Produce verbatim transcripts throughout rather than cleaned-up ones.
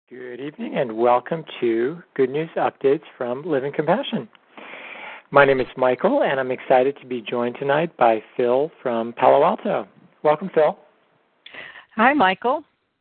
Good evening and welcome to Good News Updates from Living Compassion. My name is Michael and I'm excited to be joined tonight by Phil from Palo Alto. Welcome, Phil. Hi, Michael.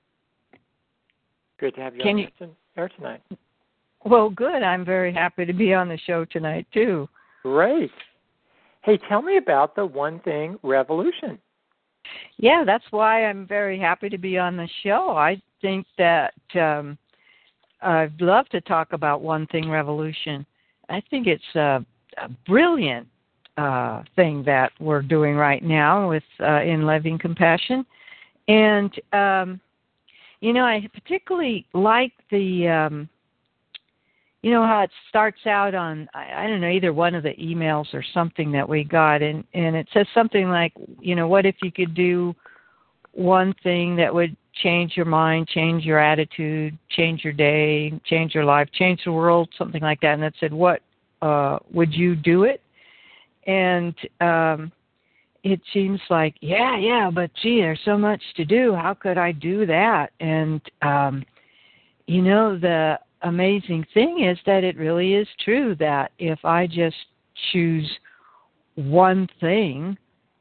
Great to have you Can on you... the air tonight. Well, good. I'm very happy to be on the show tonight, too. Great. Hey, tell me about the One Thing Revolution. Yeah, that's why I'm very happy to be on the show. I think that um, I'd love to talk about One Thing Revolution. I think it's a, a brilliant uh, thing that we're doing right now with uh, in Living Compassion. And, um, you know, I particularly like the, um, you know, how it starts out on, I, I don't know, either one of the emails or something that we got. And, and it says something like, you know, what if you could do one thing that would change your mind, change your attitude, change your day, change your life, change the world, something like that. And it said, what, uh, would you do it? And um, it seems like, yeah, yeah, but gee, there's so much to do. How could I do that? And, um, you know, the amazing thing is that it really is true that if I just choose one thing,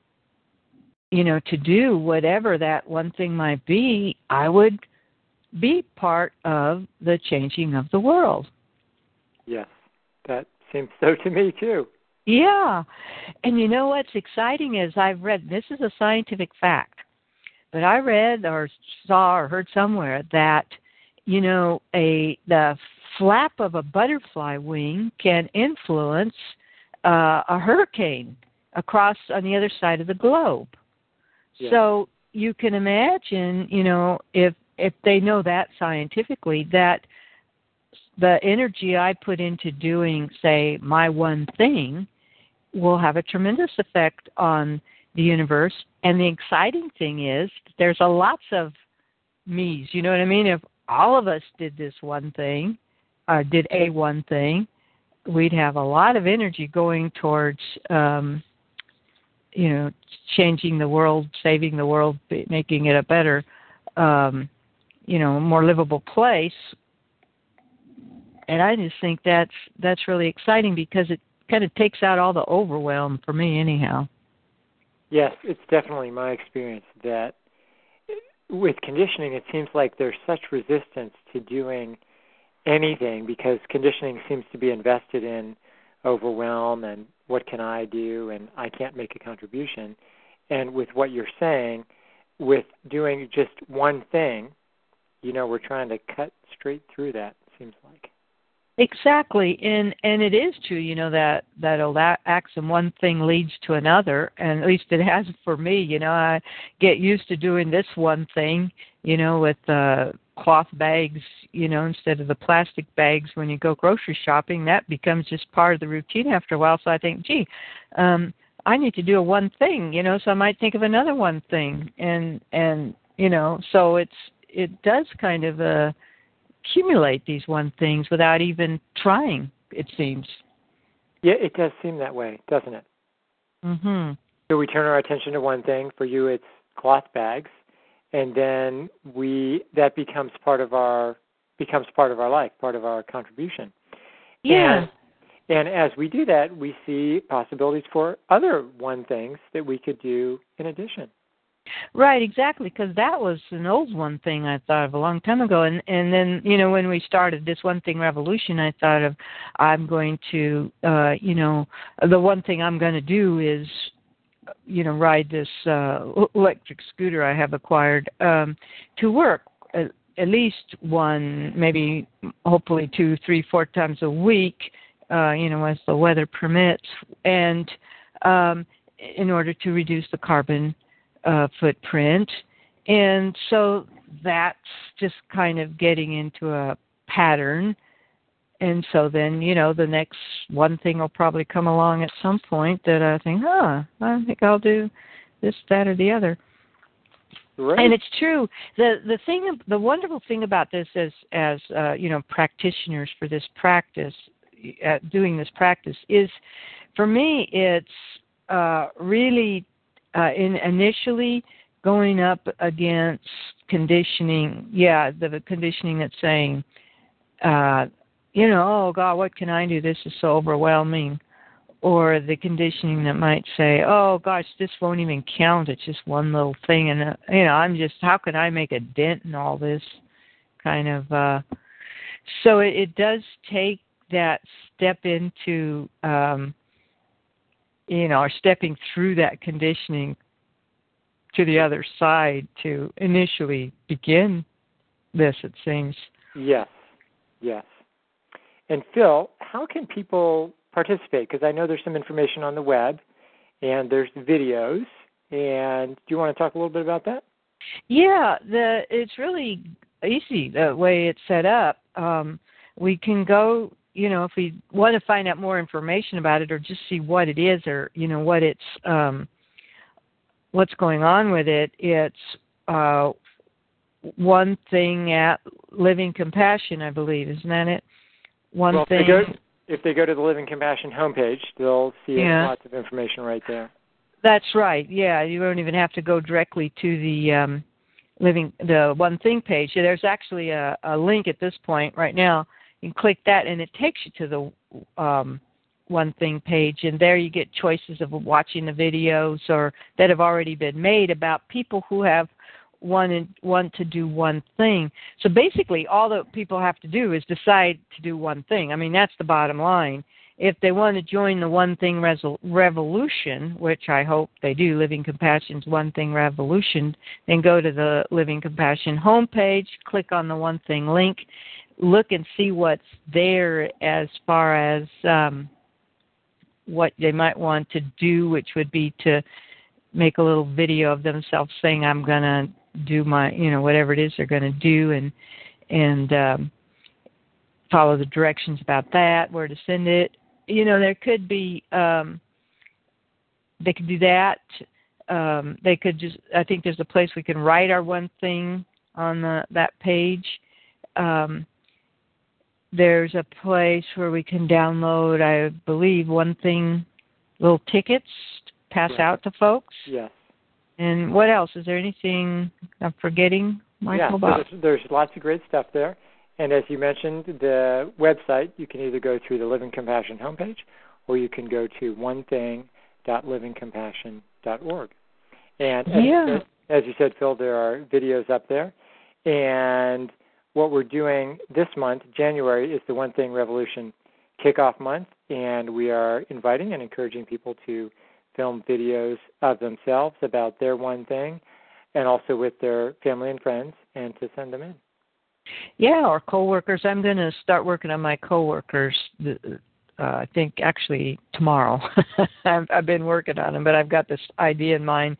you know, to do whatever that one thing might be, I would be part of the changing of the world. Yes, that seems so to me too. Yeah. And you know what's exciting is I've read, this is a scientific fact, but I read or saw or heard somewhere that, you know, a the flap of a butterfly wing can influence uh, a hurricane across on the other side of the globe. Yeah. So you can imagine, you know, if if they know that scientifically, that the energy I put into doing, say, my one thing will have a tremendous effect on the universe. And the exciting thing is there's a lots of me's, you know what I mean? If all of us did this one thing, uh, did a one thing, we'd have a lot of energy going towards, um, you know, changing the world, saving the world, making it a better, um, you know, more livable place. And I just think that's that's really exciting because it kind of takes out all the overwhelm for me anyhow. Yes, it's definitely my experience that with conditioning, it seems like there's such resistance to doing anything because conditioning seems to be invested in overwhelm and what can I do and I can't make a contribution. And with what you're saying, with doing just one thing, you know, we're trying to cut straight through that, it seems like. Exactly, and and it is true, you know, that that old axiom, one thing leads to another, and at least it has for me. You know, I get used to doing this one thing, you know, with uh, cloth bags, you know, instead of the plastic bags when you go grocery shopping. That becomes just part of the routine after a while. So I think, gee, um, I need to do a one thing, you know, so I might think of another one thing, and and you know, so it's it does kind of uh. accumulate these one things without even trying, it seems. Yeah, it does seem that way, doesn't it? Mm-hmm. So we turn our attention to one thing. For you, it's cloth bags, and then we that becomes part of our becomes part of our life, part of our contribution. Yeah. And, and as we do that, we see possibilities for other one things that we could do in addition. Right, exactly, because that was an old one thing I thought of a long time ago. And, and then, you know, when we started this One Thing Revolution, I thought of I'm going to, uh, you know, the one thing I'm going to do is, you know, ride this uh, electric scooter I have acquired um, to work at, at least one, maybe hopefully two, three, four times a week, uh, you know, as the weather permits, and um, in order to reduce the carbon Uh, footprint. And so that's just kind of getting into a pattern. And so then, you know, the next one thing will probably come along at some point that I think, huh, I think I'll do this, that, or the other. Right. And it's true. The the thing, the wonderful thing about this as, as uh, you know, practitioners for this practice, uh, doing this practice is, for me, it's uh, really Uh, in initially going up against conditioning, yeah, the conditioning that's saying, uh, you know, oh, God, what can I do? This is so overwhelming. Or the conditioning that might say, oh, gosh, this won't even count. It's just one little thing. And, uh, you know, I'm just, how can I make a dent in all this kind of. Uh, so it, it does take that step into, um, you know, or stepping through that conditioning to the other side to initially begin this, it seems. Yes, yes. And Phil, how can people participate? Because I know there's some information on the web and there's videos. And do you want to talk a little bit about that? Yeah, the it's really easy the way it's set up. Um, we can go, you know, if we want to find out more information about it or just see what it is or, you know, what it's, um, what's going on with it, it's uh, one thing at Living Compassion, I believe. Isn't that it? One well, thing. If they, go, if they go to the Living Compassion homepage, they'll see yeah. lots of information right there. That's right. Yeah, you don't even have to go directly to the um, Living the One Thing page. There's actually a, a link at this point right now. You can click that, and it takes you to the um, One Thing page, and there you get choices of watching the videos or that have already been made about people who have wanted want to do one thing. So basically, all that people have to do is decide to do one thing. I mean, that's the bottom line. If they want to join the One Thing Resol- Revolution, which I hope they do, Living Compassion's One Thing Revolution, then go to the Living Compassion homepage, click on the One Thing link, look and see what's there as far as um, what they might want to do, which would be to make a little video of themselves saying, I'm going to do my, you know, whatever it is they're going to do, and and um, follow the directions about that, where to send it. You know, there could be, um, they could do that. Um, they could just, I think there's a place we can write our one thing on the, that page. Um, there's a place where we can download, I believe, one thing, little tickets to pass right. out to folks. Yes. And what else? Is there anything I'm forgetting, Michael? Yeah, about? So there's, there's lots of great stuff there. And as you mentioned, the website, you can either go through the Living Compassion homepage or you can go to one thing dot living compassion dot org. And as, yeah. you said, as you said, Phil, there are videos up there. And what we're doing this month, January, is the One Thing Revolution kickoff month. And we are inviting and encouraging people to film videos of themselves about their one thing and also with their family and friends and to send them in. Yeah, or coworkers. I'm going to start working on my coworkers. Uh, I think actually tomorrow. I've, I've been working on them, but I've got this idea in mind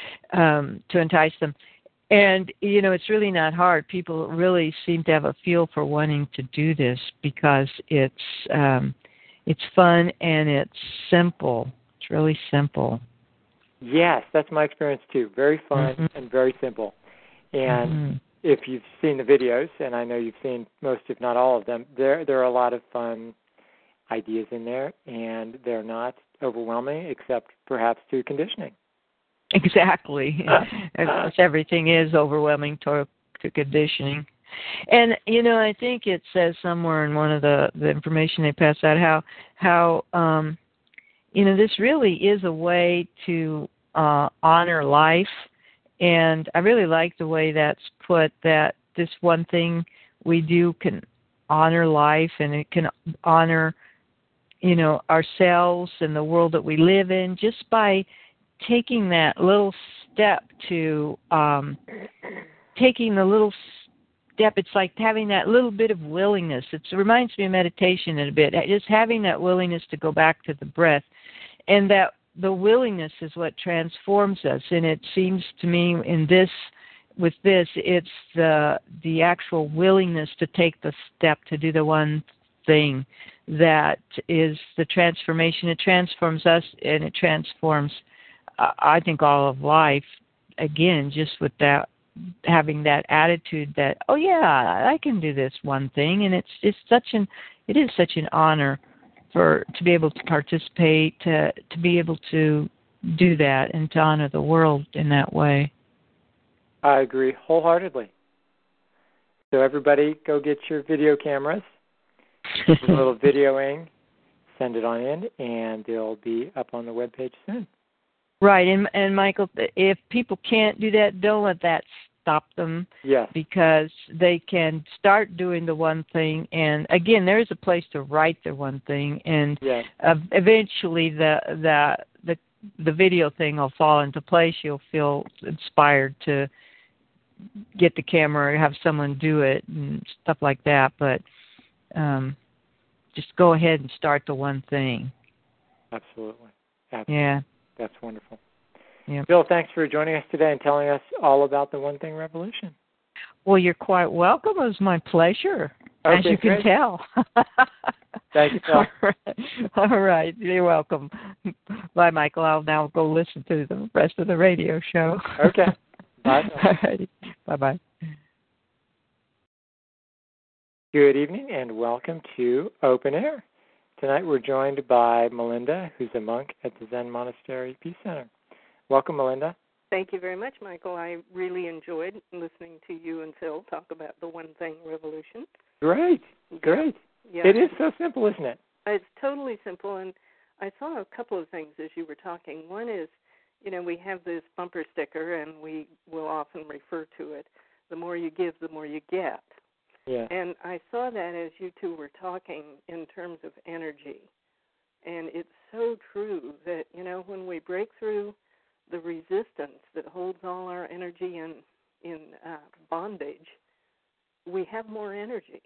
um, to entice them. And you know, it's really not hard. People really seem to have a feel for wanting to do this because it's um, it's fun and it's simple. It's really simple. Yes, that's my experience too. Very fun mm-hmm. and very simple. And mm-hmm. if you've seen the videos, and I know you've seen most, if not all of them, there there are a lot of fun ideas in there, and they're not overwhelming except perhaps through conditioning. Exactly. Everything is overwhelming to, to conditioning. And, you know, I think it says somewhere in one of the, the information they pass out how, how um, you know, this really is a way to uh, honor life. And I really like the way that's put, that this one thing we do can honor life, and it can honor, you know, ourselves and the world that we live in just by taking that little step to, um, taking the little step. It's like having that little bit of willingness. It's, it reminds me of meditation a bit, just having that willingness to go back to the breath. And that the willingness is what transforms us. And it seems to me in this, with this, it's the the actual willingness to take the step to do the one thing that is the transformation. It transforms us, and it transforms, uh, I think, all of life. Again, just with that, having that attitude that, oh yeah, I can do this one thing, and it's it's such an it is such an honor for to be able to participate, to to be able to do that, and to honor the world in that way. I agree wholeheartedly. So everybody go get your video cameras, a little videoing, send it on in, and they'll be up on the webpage soon. Right, and and Michael, if people can't do that, don't let that stop them. Yes. Because they can start doing the one thing, and again, there's a place to write the one thing, and yes. uh, eventually the the the the video thing will fall into place. You'll feel inspired to get the camera or have someone do it and stuff like that. But um, just go ahead and start the one thing. Absolutely. Absolutely. Yeah. That's wonderful. Yeah. Bill, thanks for joining us today and telling us all about the One Thing Revolution. Well, you're quite welcome. It was my pleasure, okay, as you great. can tell. Thank you, Bill. All right. All right. You're welcome. Bye, Michael. I'll now go listen to the rest of the radio show. Okay. Bye. All right. Bye-bye. Good evening and welcome to Open Air. Tonight we're joined by Melinda, who's a monk at the Zen Monastery Peace Center. Welcome, Melinda. Thank you very much, Michael. I really enjoyed listening to you and Phil talk about the One Thing Revolution. Great, great. Yeah. It is so simple, isn't it? It's totally simple, and I saw a couple of things as you were talking. One is, you know, we have this bumper sticker, and we will often refer to it, the more you give, the more you get. Yeah. And I saw that as you two were talking in terms of energy. And it's so true that, you know, when we break through the resistance that holds all our energy in, in uh, bondage, we have more energy.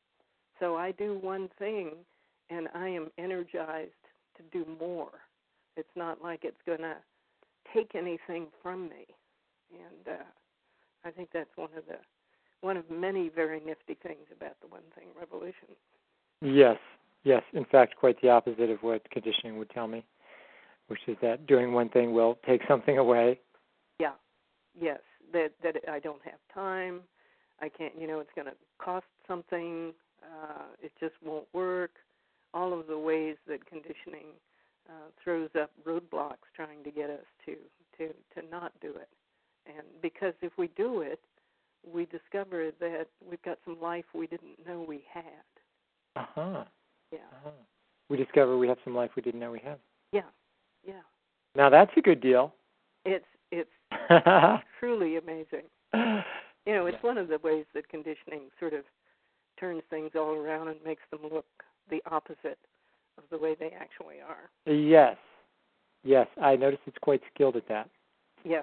So I do one thing, and I am energized to do more. It's not like it's going to take anything from me. And uh, I think that's one of the one of many very nifty things about the One Thing Revolution. Yes, yes. In fact, quite the opposite of what conditioning would tell me, which is that doing one thing will take something away. Yeah, yes, that that I don't have time. I can't, you know, it's going to cost something. Uh, it just won't work. All of the ways that conditioning uh, throws up roadblocks trying to get us to, to, to not do it. And because if we do it, we discover that we've got some life we didn't know we had. Uh-huh. Yeah. Uh-huh. We discover we have some life we didn't know we had. Yeah, yeah. Now that's a good deal. It's it's truly amazing. You know, it's one of the ways that conditioning sort of turns things all around and makes them look the opposite of the way they actually are. Yes. Yes, I notice it's quite skilled at that. Yes.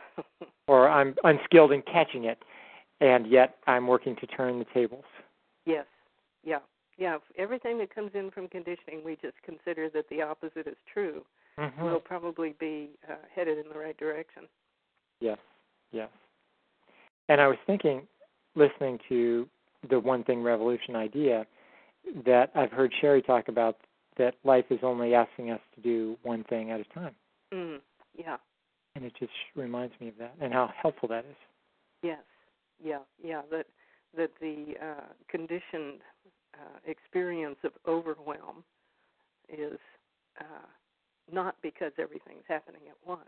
Or I'm unskilled in catching it, and yet I'm working to turn the tables. Yes. Yeah. Yeah. If everything that comes in from conditioning, we just consider that the opposite is true, Mm-hmm. we'll probably be uh, headed in the right direction. Yes. Yes. And I was thinking, listening to the One Thing Revolution idea, that I've heard Sherry talk about, that life is only asking us to do one thing at a time. Mm. Yeah. And it just reminds me of that and how helpful that is. Yes. Yeah. Yeah. That that the uh, conditioned uh, experience of overwhelm is uh, not because everything's happening at once,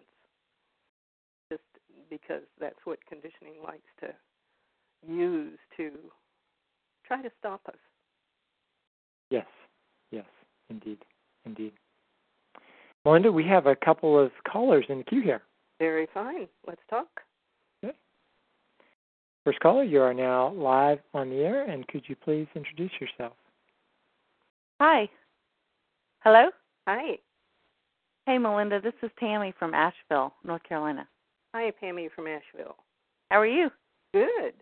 just because that's what conditioning likes to use to try to stop us. Yes. Yes. Indeed. Indeed. Melinda, we have a couple of callers in the queue here. Very fine. Let's talk. Okay. First caller, you are now live on the air, and could you please introduce yourself? Hi. Hello? Hi. Hey, Melinda. This is Tammy from Asheville, North Carolina. Hi, Pammy from Asheville. How are you? Good.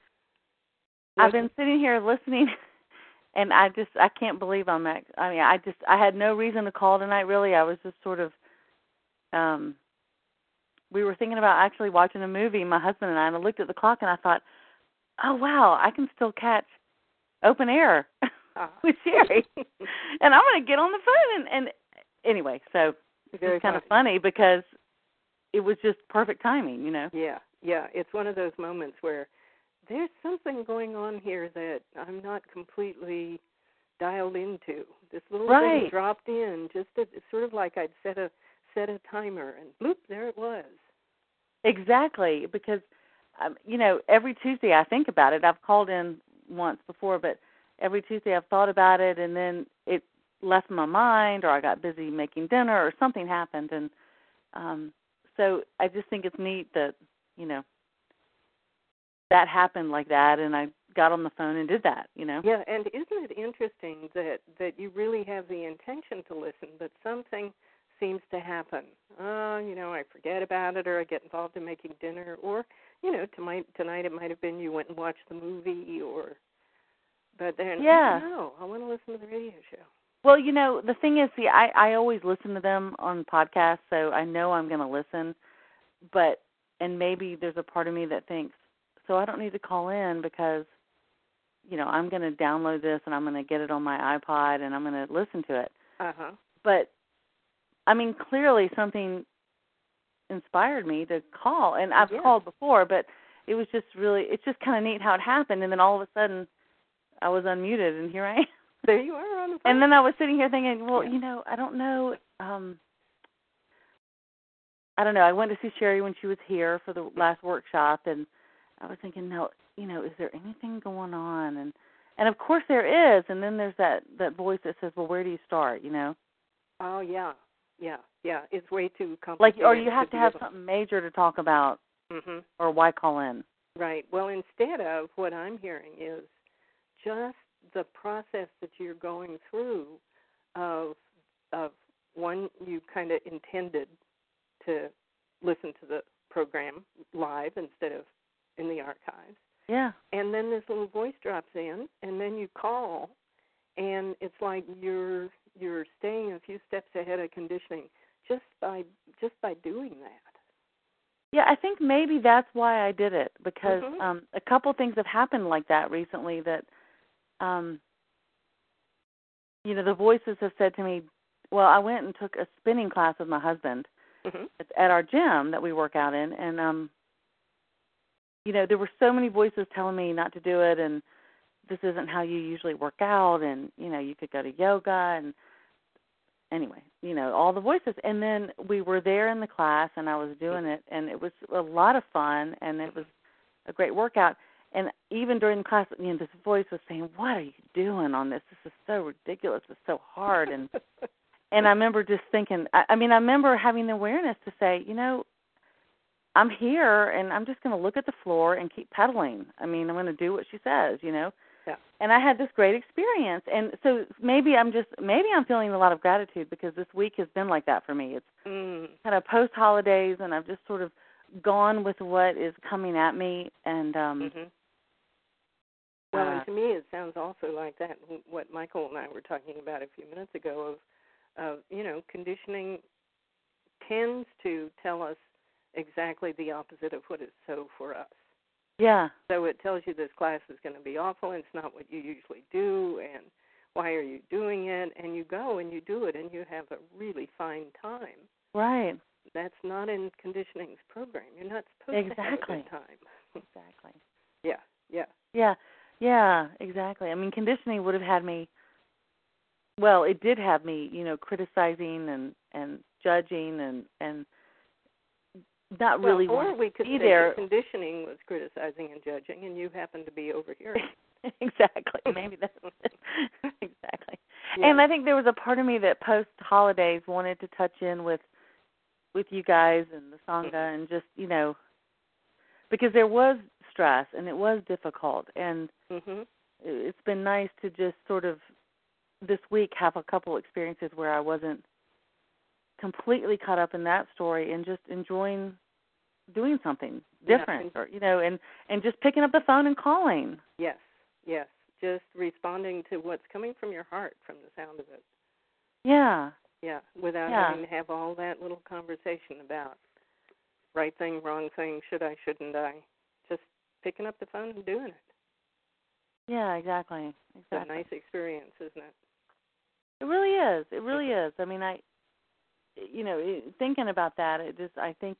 I've been sitting here listening, and I just, I can't believe I'm at, I mean, I just, I had no reason to call tonight, really. I was just sort of, um, we were thinking about actually watching a movie, my husband and I, and I looked at the clock and I thought, oh, wow, I can still catch Open Air uh, with Sherry. And I'm going to get on the phone. And, and anyway, so Very it's kind fun. of funny because it was just perfect timing, you know. Yeah, yeah. It's one of those moments where there's something going on here that I'm not completely dialed into. This little Right. thing dropped in, just a, it's sort of like I'd set a set a timer, and bloop, there it was. Exactly, because um, you know, every Tuesday I think about it. I've called in once before, but every Tuesday I've thought about it, and then it left my mind, or I got busy making dinner, or something happened, and um, so I just think it's neat that, you know, that happened like that, and I got on the phone and did that, you know. Yeah, and isn't it interesting that, that you really have the intention to listen, but something seems to happen. Oh, you know, I forget about it, or I get involved in making dinner, or, you know, tonight, tonight it might have been you went and watched the movie, or, but then, yeah. oh, no, I want to listen to the radio show. Well, you know, the thing is, see, I, I always listen to them on podcasts, so I know I'm going to listen, but, and maybe there's a part of me that thinks, so I don't need to call in because, you know, I'm going to download this and I'm going to get it on my iPod and I'm going to listen to it. Uh-huh. But, I mean, clearly something inspired me to call, and I've yeah. called before, but it was just really, it's just kind of neat how it happened, and then all of a sudden I was unmuted, and here I am. There you are on the phone. And then I was sitting here thinking, well, yeah. you know, I don't know, um, I don't know, I went to see Sherry when she was here for the last workshop, and I was thinking, no, you know, is there anything going on? And and of course there is, and then there's that, that voice that says, well, where do you start, you know? Oh, yeah, yeah, yeah. It's way too Like, complicated. or you have to, to have able... something major to talk about, mm-hmm. or why call in? Right. Well, instead of, what I'm hearing is just the process that you're going through of, of one, you kind of intended to listen to the program live instead of in the archives. Yeah. And then this little voice drops in, and then you call, and it's like you're you're staying a few steps ahead of conditioning just by just by doing that. Yeah, I think maybe that's why I did it, because mm-hmm. um, a couple things have happened like that recently that, um, you know, the voices have said to me, well, I went and took a spinning class with my husband mm-hmm. at our gym that we work out in, and, um, you know, there were so many voices telling me not to do it, and this isn't how you usually work out, and, you know, you could go to yoga, and anyway, you know, all the voices. And then we were there in the class, and I was doing it, and it was a lot of fun, and it was a great workout. And even during the class, you know, this voice was saying, what are you doing on this? This is so ridiculous. It's so hard. And and I remember just thinking, I, I mean, I remember having the awareness to say, you know, I'm here, and I'm just going to look at the floor and keep pedaling. I mean, I'm going to do what she says, you know. Yeah. And I had this great experience. And so maybe I'm just, maybe I'm feeling a lot of gratitude because this week has been like that for me. It's mm. kind of post-holidays, and I've just sort of gone with what is coming at me. And um, mm-hmm. Well, uh, and to me it sounds also like that, what Michael and I were talking about a few minutes ago of, of you know, conditioning tends to tell us exactly the opposite of what is so for us. Yeah. So it tells you this class is going to be awful, and it's not what you usually do, and why are you doing it? And you go and you do it, and you have a really fine time. Right. That's not in conditioning's program. You're not supposed exactly. to have a good time. Exactly. Yeah, yeah. Yeah, yeah, exactly. I mean, conditioning would have had me, well, it did have me, you know, criticizing and, and judging and, and not really well, or wanting we could to be say there. conditioning was criticizing and judging, and you happen to be over here. Exactly. Maybe that's it. Exactly. Yeah. And I think there was a part of me that post-holidays wanted to touch in with with you guys and the Sangha mm-hmm. and just, you know, because there was stress and it was difficult. And mm-hmm. it's been nice to just sort of this week have a couple experiences where I wasn't completely caught up in that story and just enjoying doing something different, yeah. or, you know, and, and just picking up the phone and calling. Yes, yes. Just responding to what's coming from your heart from the sound of it. Yeah. Yeah, without yeah. having to have all that little conversation about right thing, wrong thing, should I, shouldn't I. Just picking up the phone and doing it. Yeah, exactly. Exactly. It's a nice experience, isn't it? It really is. It really is. I mean, I, you know, thinking about that, it just, I think,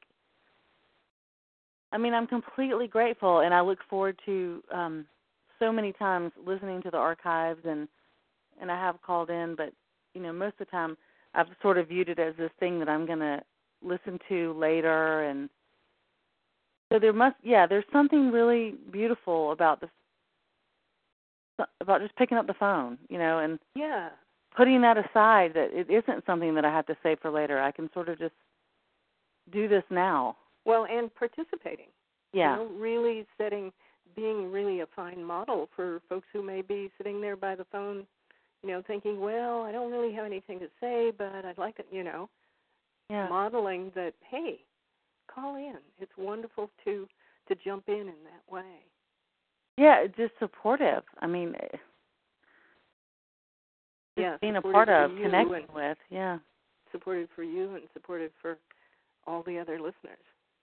I mean, I'm completely grateful, and I look forward to um, so many times listening to the archives, and and I have called in, but, you know, most of the time I've sort of viewed it as this thing that I'm going to listen to later, and So there must, yeah, there's something really beautiful about this, about just picking up the phone, you know, and Yeah. putting that aside, that it isn't something that I have to save for later. I can sort of just do this now. Well, and participating. Yeah. You know, really setting, being really a fine model for folks who may be sitting there by the phone, you know, thinking, well, I don't really have anything to say, but I'd like it, you know, Yeah. modeling that, hey, call in. It's wonderful to to jump in in that way. Yeah, just supportive. I mean, just yeah, being a part of, connecting and with, yeah. Supportive for you and supportive for all the other listeners.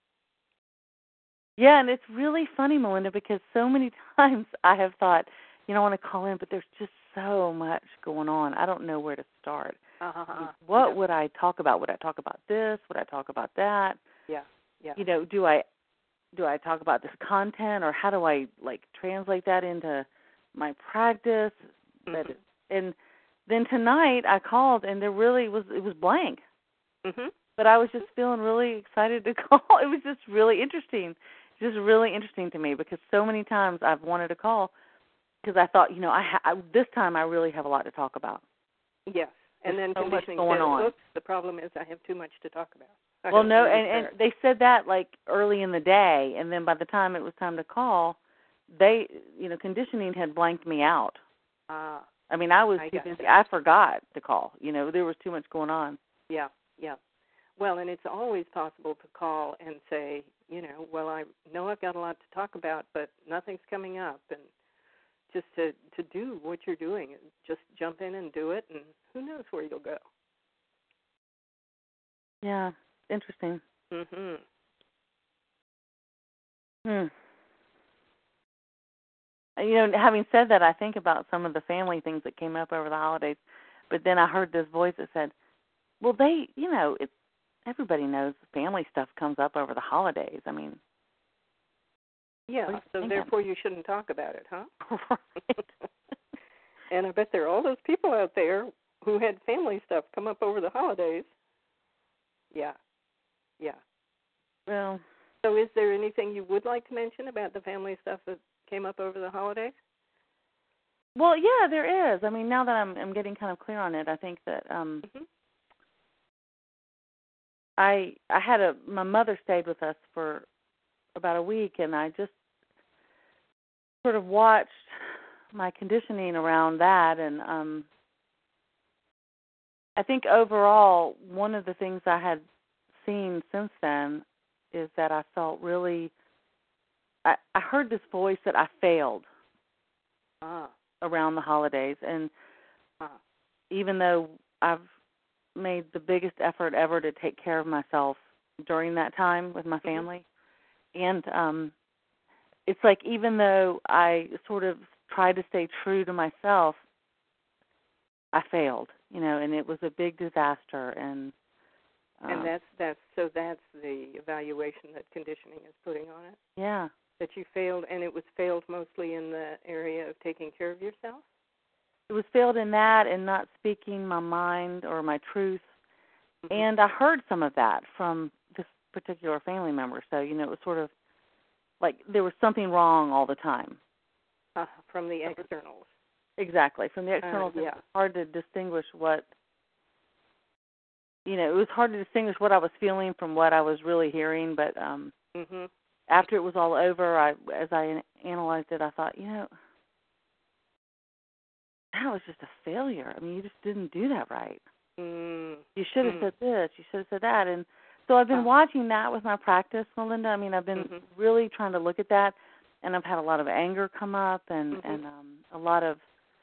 Yeah, and it's really funny, Melinda, because so many times I have thought, you know, I want to call in, but there's just so much going on. I don't know where to start. Uh-huh. What yeah. would I talk about? Would I talk about this? Would I talk about that? Yeah, yeah. You know, do I do I talk about this content, or how do I like translate that into my practice? Mm-hmm. That is, and then tonight I called, and there really was it was blank. Mm-hmm. But I was just feeling really excited to call. It was just really interesting, just really interesting to me, because so many times I've wanted to call because I thought, you know, I, ha- I this time I really have a lot to talk about. Yes, and There's then so much conditioning going says, on. oops, the problem is I have too much to talk about. I Well, no, really and, and they said that like early in the day, and then by the time it was time to call, they, you know, conditioning had blanked me out. Ah. I mean, I was I too got busy. you. I forgot to call. You know, there was too much going on. Yeah, yeah. Well, and it's always possible to call and say, you know, well, I know I've got a lot to talk about, but nothing's coming up, and just to, to do what you're doing, just jump in and do it, and who knows where you'll go. Yeah, interesting. Mm-hmm. Hmm. You know, having said that, I think about some of the family things that came up over the holidays, but then I heard this voice that said, well, they, you know, it, everybody knows family stuff comes up over the holidays. I mean. Yeah, so thinking? therefore you shouldn't talk about it, huh? Right. And I bet there are all those people out there who had family stuff come up over the holidays. Yeah, yeah. Well. So is there anything you would like to mention about the family stuff that came up over the holidays? Well, yeah, there is. I mean, now that I'm, I'm getting kind of clear on it, I think that um, mm-hmm. I I had a my mother stayed with us for about a week, and I just sort of watched my conditioning around that, and um, I think overall one of the things I had seen since then is that I felt really I, I heard this voice that I failed ah. around the holidays, and ah. even though I've made the biggest effort ever to take care of myself during that time with my family, mm-hmm. and um, it's like even though I sort of tried to stay true to myself, I failed, you know, and it was a big disaster. And um, and that's that's so that's the evaluation that conditioning is putting on it. Yeah, that you failed, and it was failed mostly in the area of taking care of yourself. It was failed in that and not speaking my mind or my truth. Mm-hmm. And I heard some of that from this particular family member. So, you know, it was sort of like there was something wrong all the time. Uh, from the externals. Exactly. From the externals, uh, yeah. It was hard to distinguish what, you know, it was hard to distinguish what I was feeling from what I was really hearing. But um, mm-hmm. after it was all over, I, as I analyzed it, I thought, you know, that was just a failure. I mean, you just didn't do that right. Mm. You should have mm. said this. You should have said that. And so I've been huh. watching that with my practice, Melinda. I mean, I've been mm-hmm. really trying to look at that, and I've had a lot of anger come up and, mm-hmm. and um, a lot of,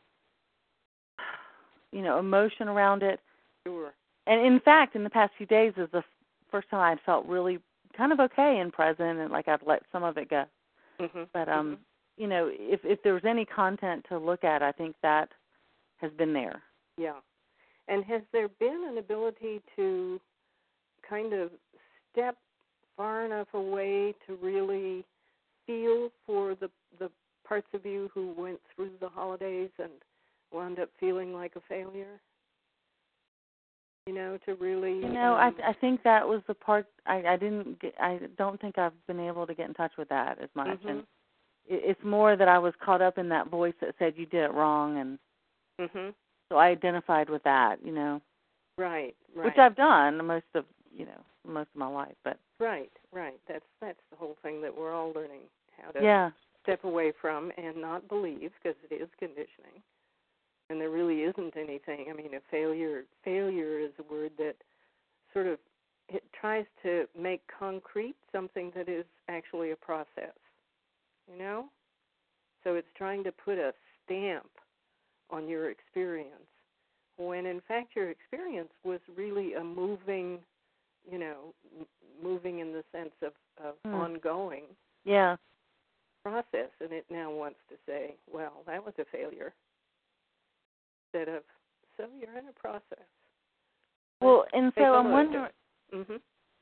you know, emotion around it. Sure. And in fact, in the past few days is the first time I'd felt really kind of okay and present, and like I'd let some of it go. Mm-hmm. But, um, mm-hmm. you know, if, if there was any content to look at, I think that has been there. Yeah. And has there been an ability to kind of step far enough away to really feel for the the parts of you who went through the holidays and wound up feeling like a failure? You know, to really. You know, um, I I think that was the part I I didn't get, I don't think I've been able to get in touch with that as much, mm-hmm. and it, it's more that I was caught up in that voice that said you did it wrong, and Mhm. so I identified with that. You know, Right. Right. which I've done most of you know most of my life, but Right. Right. That's that's the whole thing that we're all learning how to yeah, step away from and not believe, because it is conditioning, and there really isn't anything. I mean, a failure failure is a word that sort of it tries to make concrete something that is actually a process. You know, so it's trying to put a stamp on your experience, when in fact your experience was really a moving, you know, m- moving in the sense of, of Hmm. ongoing yeah. process, and it now wants to say, well, that was a failure, instead of, so you're in a process. Well, and Take so a I'm look. wondering. Mhm.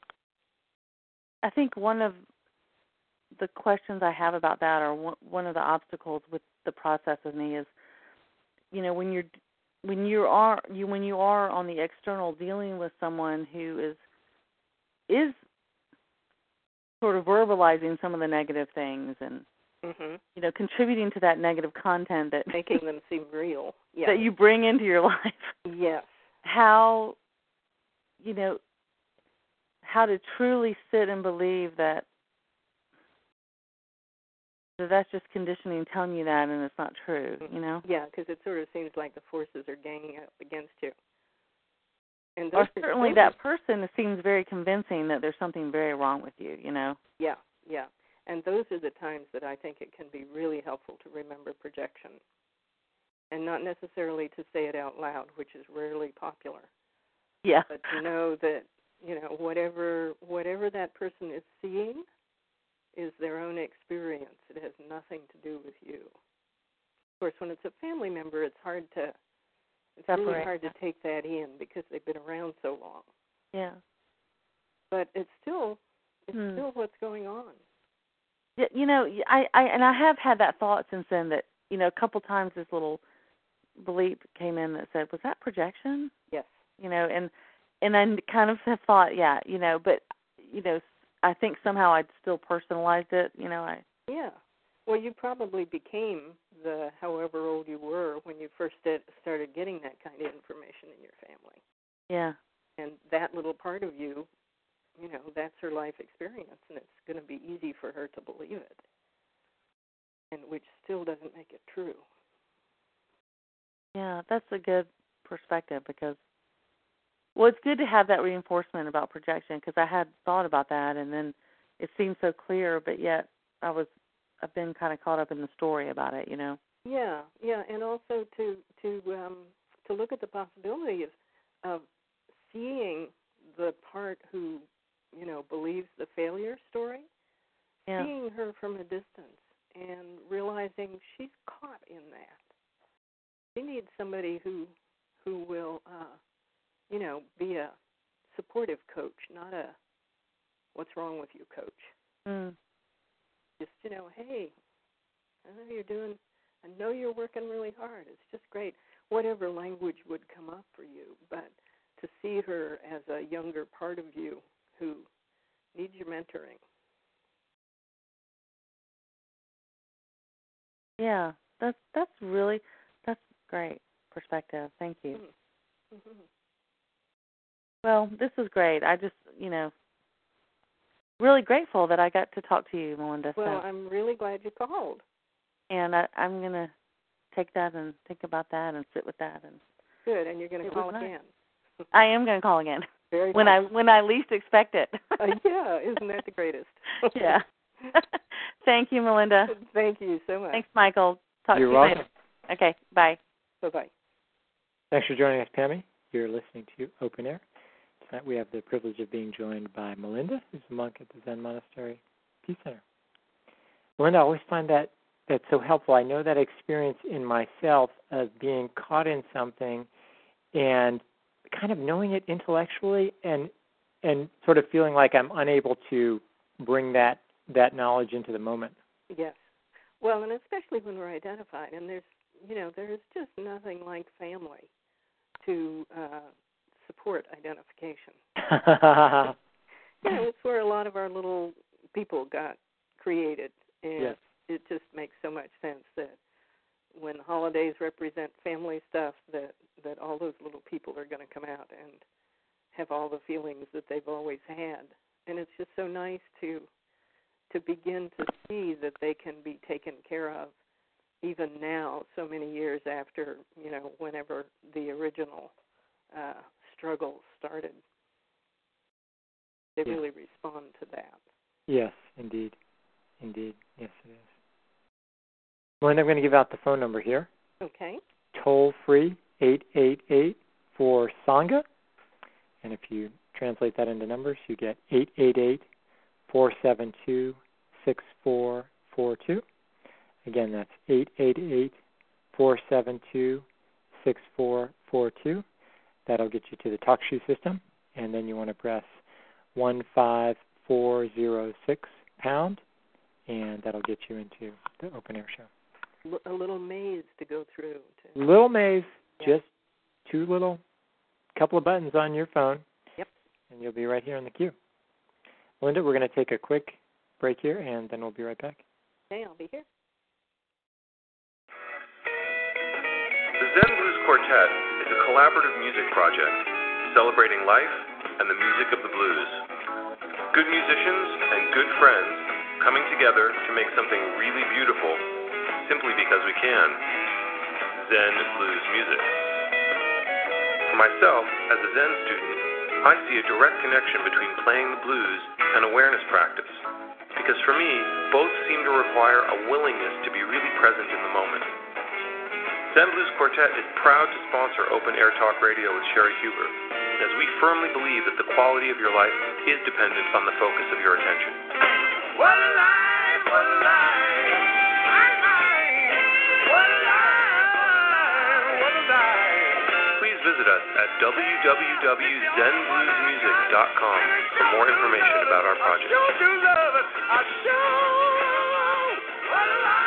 I think one of the questions I have about that, or one, one of the obstacles with the process with me, is, you know, when you're when you are you when you are on the external dealing with someone who is is sort of verbalizing some of the negative things and Mhm. you know contributing to that negative content that Making them seem real. Yeah. that you bring into your life. Yes. How you know how to truly sit and believe that that that's just conditioning telling you that, and it's not true. You know. Yeah, because it sort of seems like the forces are ganging up against you. And Or those are certainly still- that person seems very convincing that there's something very wrong with you, you know? Yeah, yeah. And those are the times that I think it can be really helpful to remember projection. And not necessarily to say it out loud, which is rarely popular. Yeah. But to know that, you know, whatever whatever that person is seeing is their own experience. It has nothing to do with you. Of course, when it's a family member, it's hard to it's Separate. really hard to take that in because they've been around so long. Yeah. But it's still it's Hmm. still what's going on. Yeah, you know, I, I and I have had that thought since then that, you know, a couple times this little bleep came in that said, was that projection? Yes. You know, and and I kind of have thought, yeah, you know, but, you know, I think somehow I'd still personalized it, you know. I Yeah. Well, you probably became the however old you were when you first did, started getting that kind of information in your family. Yeah. And that little part of you, you know, that's her life experience, and it's going to be easy for her to believe it, and which still doesn't make it true. Yeah, that's a good perspective because, well, it's good to have that reinforcement about projection because I had thought about that and then it seemed so clear, but yet I was, I've been kind of caught up in the story about it, you know. Yeah, yeah, and also to to um, to look at the possibility of of seeing the part who, you know, believes the failure story, Yeah. seeing her from a distance and realizing she's caught in that. She needs somebody who who will, uh, you know, be a supportive coach, not a what's wrong with you coach. Mm. Just, you know, hey, I know you're doing, I know you're working really hard. It's just great. Whatever language would come up for you, but to see her as a younger part of you who needs your mentoring. Yeah, that's that's really that's great perspective. Thank you. Mm-hmm. Well, this was great. I just, you know, really grateful that I got to talk to you, Melinda. Well, so. I'm really glad you called. And I, I'm going to take that and think about that and sit with that. And Good, and you're going to it call was nice. again. I am going to call again. Very when nice. I when I least expect it. uh, yeah, isn't that the greatest? Yeah. Thank you, Melinda. Thank you so much. Thanks, Michael. Talk You're to you welcome. later. Okay, bye. Bye-bye. Thanks for joining us, Pammy. You're listening to Open Air. Tonight we have the privilege of being joined by Melinda, who's a monk at the Zen Monastery Peace Center. Melinda, I always find that that's so helpful. I know that experience in myself of being caught in something and kind of knowing it intellectually and and sort of feeling like I'm unable to bring that, that knowledge into the moment. Yes. Well, and especially when we're identified, and there's, you know, there's just nothing like family to uh, support port identification. Yeah, it's where a lot of our little people got created, and yes. it just makes so much sense that when holidays represent family stuff, that, that all those little people are going to come out and have all the feelings that they've always had. And it's just so nice to to begin to see that they can be taken care of even now, so many years after, you know, whenever the original uh, struggle started. They yeah. really respond to that. Yes, indeed. Indeed. Yes, it is. Melinda, I'm going to give out the phone number here. Okay. Toll free, eight eight eight for Sangha. And if you translate that into numbers, you get eight eight eight, four seven two, six four four two. Again, that's eight eight eight, four seven two, six four four two. That'll get you to the TalkShoe system. And then you want to press one five four zero six pound, and that'll get you into the open air show. A little maze to go through. To... Little maze, yeah. just two little, couple of buttons on your phone. Yep. And you'll be right here in the queue. Linda, we're going to take a quick break here, and then we'll be right back. Okay, I'll be here. The Zen Blues Quartet is a collaborative music project celebrating life and the music of the blues. Good musicians and good friends coming together to make something really beautiful simply because we can. Zen blues music. For myself, as a Zen student, I see a direct connection between playing the blues and awareness practice. Because for me, both seem to require a willingness to be really present in the moment. Zen Blues Quartet is proud to sponsor Open Air Talk Radio with Sherry Huber, as we firmly believe that the quality of your life is dependent on the focus of your attention. What a life, what a life, my life, what a life, what a life. Please visit us at w w w dot zen blues music dot com for more information about our project. I sure do love it, I sure, what a life.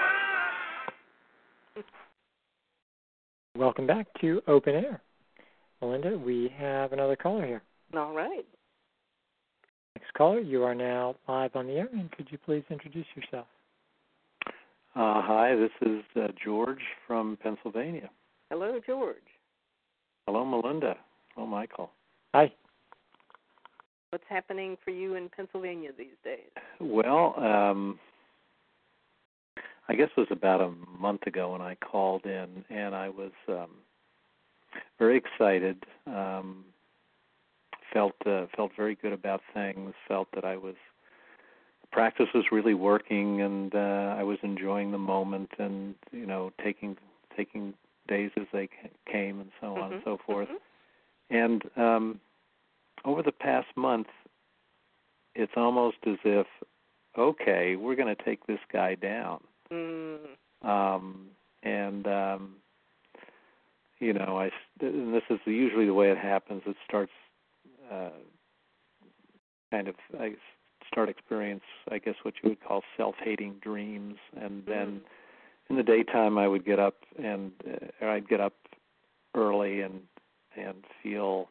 Welcome back to Open Air. Melinda, we have another caller here. All right. Next caller, you are now live on the air, and could you please introduce yourself? Uh, hi, this is uh, George from Pennsylvania. Hello, George. Hello, Melinda. Hello, Michael. Hi. What's happening for you in Pennsylvania these days? Well, um, I guess it was about a month ago when I called in, and I was um, very excited, um, felt uh, felt very good about things, felt that I was, the practice was really working, and uh, I was enjoying the moment and, you know, taking taking days as they came and so on mm-hmm. and so forth. Mm-hmm. And um, over the past month, it's almost as if, okay, we're going to take this guy down. Mm. Um, and, um, you know, I, and this is usually the way it happens. It starts uh, kind of, I start experience, I guess, what you would call self-hating dreams. And then mm. in the daytime, I would get up and uh, I'd get up early and and feel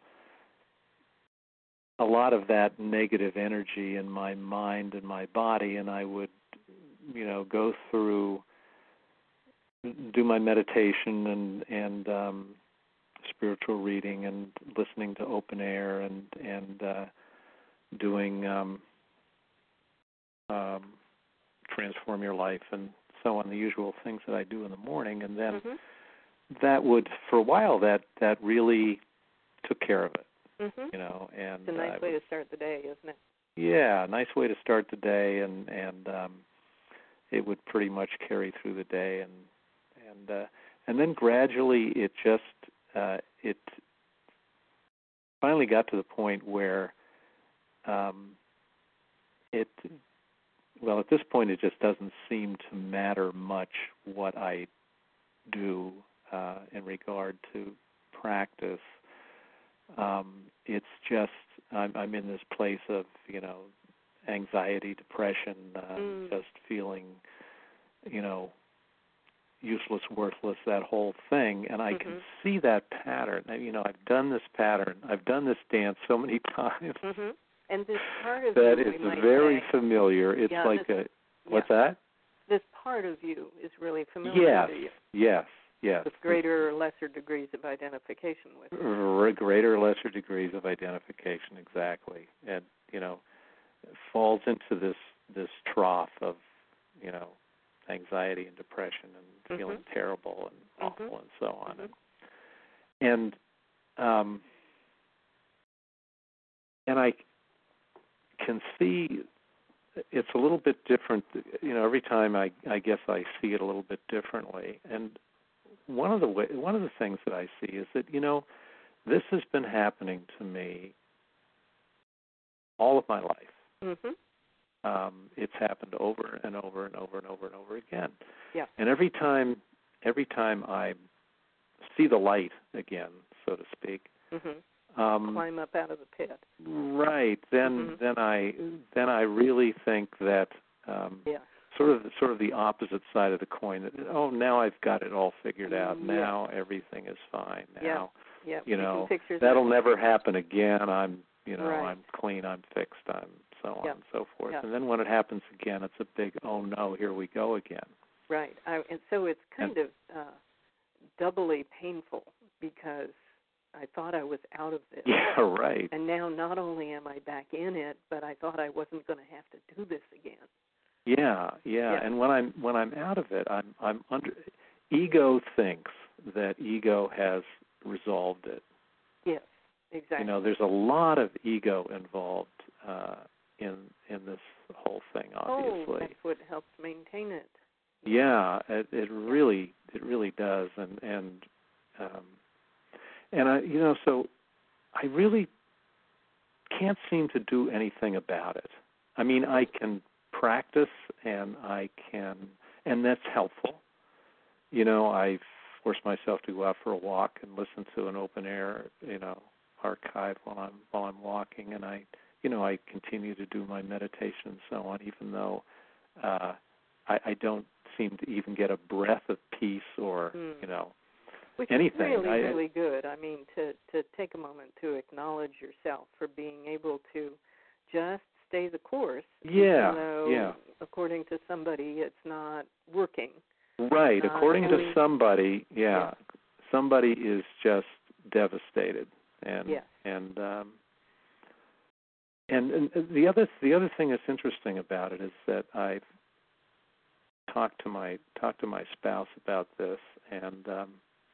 a lot of that negative energy in my mind and my body, and I would, you know, go through, do my meditation and and um, spiritual reading and listening to Open Air and and uh, doing um, um, Transform Your Life and so on, the usual things that I do in the morning, and then mm-hmm. that would, for a while, that that really took care of it. Mm-hmm. You know, and it's a nice uh, way to start the day, isn't it? Yeah, nice way to start the day, and and um, it would pretty much carry through the day, and and uh, and then gradually it just uh, it finally got to the point where um, it well at this point it just doesn't seem to matter much what I do uh, in regard to practice. Um, it's just I'm, I'm in this place of, you know, anxiety, depression, uh, mm. just feeling, you know, useless, worthless, that whole thing, and I mm-hmm. can see that pattern. You know, I've done this pattern. I've done this dance so many times. Mm-hmm. And this part of that you, is we might very say, familiar. It's yeah, like this, a, what's yeah. that? This part of you is really familiar Yes, to you. yes, yes. With greater or lesser degrees of identification with it. R- greater or lesser degrees of identification, exactly. And, you know, falls into this this trough of, you know, anxiety and depression and mm-hmm. feeling terrible and awful mm-hmm. and so on. Mm-hmm. And um, and I can see it's a little bit different. You know, every time I, I guess I see it a little bit differently. And one of the way, one of the things that I see is that, you know, this has been happening to me all of my life. Mm-hmm. Um, it's happened over and over and over and over and over again. Yeah. And every time, every time I see the light again, so to speak, mm-hmm. um, climb up out of the pit. Right. Then, mm-hmm. then I, then I really think that um, yeah. sort of, sort of the opposite side of the coin. That, oh, now I've got it all figured out. Yeah. Now everything is fine. Now, yeah. Yeah. you know, you that'll that. never happen again. I'm, you know, right. I'm clean. I'm fixed. I'm so on yeah. and so forth. Yeah. And then when it happens again, it's a big, oh no, here we go again. Right. I, and so it's kind and, of uh, doubly painful because I thought I was out of this. Yeah, right. And now not only am I back in it, but I thought I wasn't going to have to do this again. Yeah, yeah, yeah. And when I'm when I'm out of it, I'm I'm under. Ego thinks that ego has resolved it. Yes, exactly. You know, there's a lot of ego involved uh, in in this whole thing. Obviously, oh, that's what helps maintain it. Yeah, it, it really it really does, and and um, and I you know so I really can't seem to do anything about it. I mean, I can practice and I can, and that's helpful. You know, I force myself to go out for a walk and listen to an open air, you know, archive while I'm while I'm walking, and I, you know, I continue to do my meditation and so on, even though uh, I, I don't seem to even get a breath of peace or, mm. you know, Which anything. Which is really, I, really good. I mean, to, to take a moment to acknowledge yourself for being able to just stay the course. Yeah, even though, yeah. according to somebody, it's not working. Right. Uh, according to we, somebody, yeah, yeah, somebody is just devastated, and yes. and um, and and the other the other thing that's interesting about it is that I've talked to my talked to my spouse about this, and um,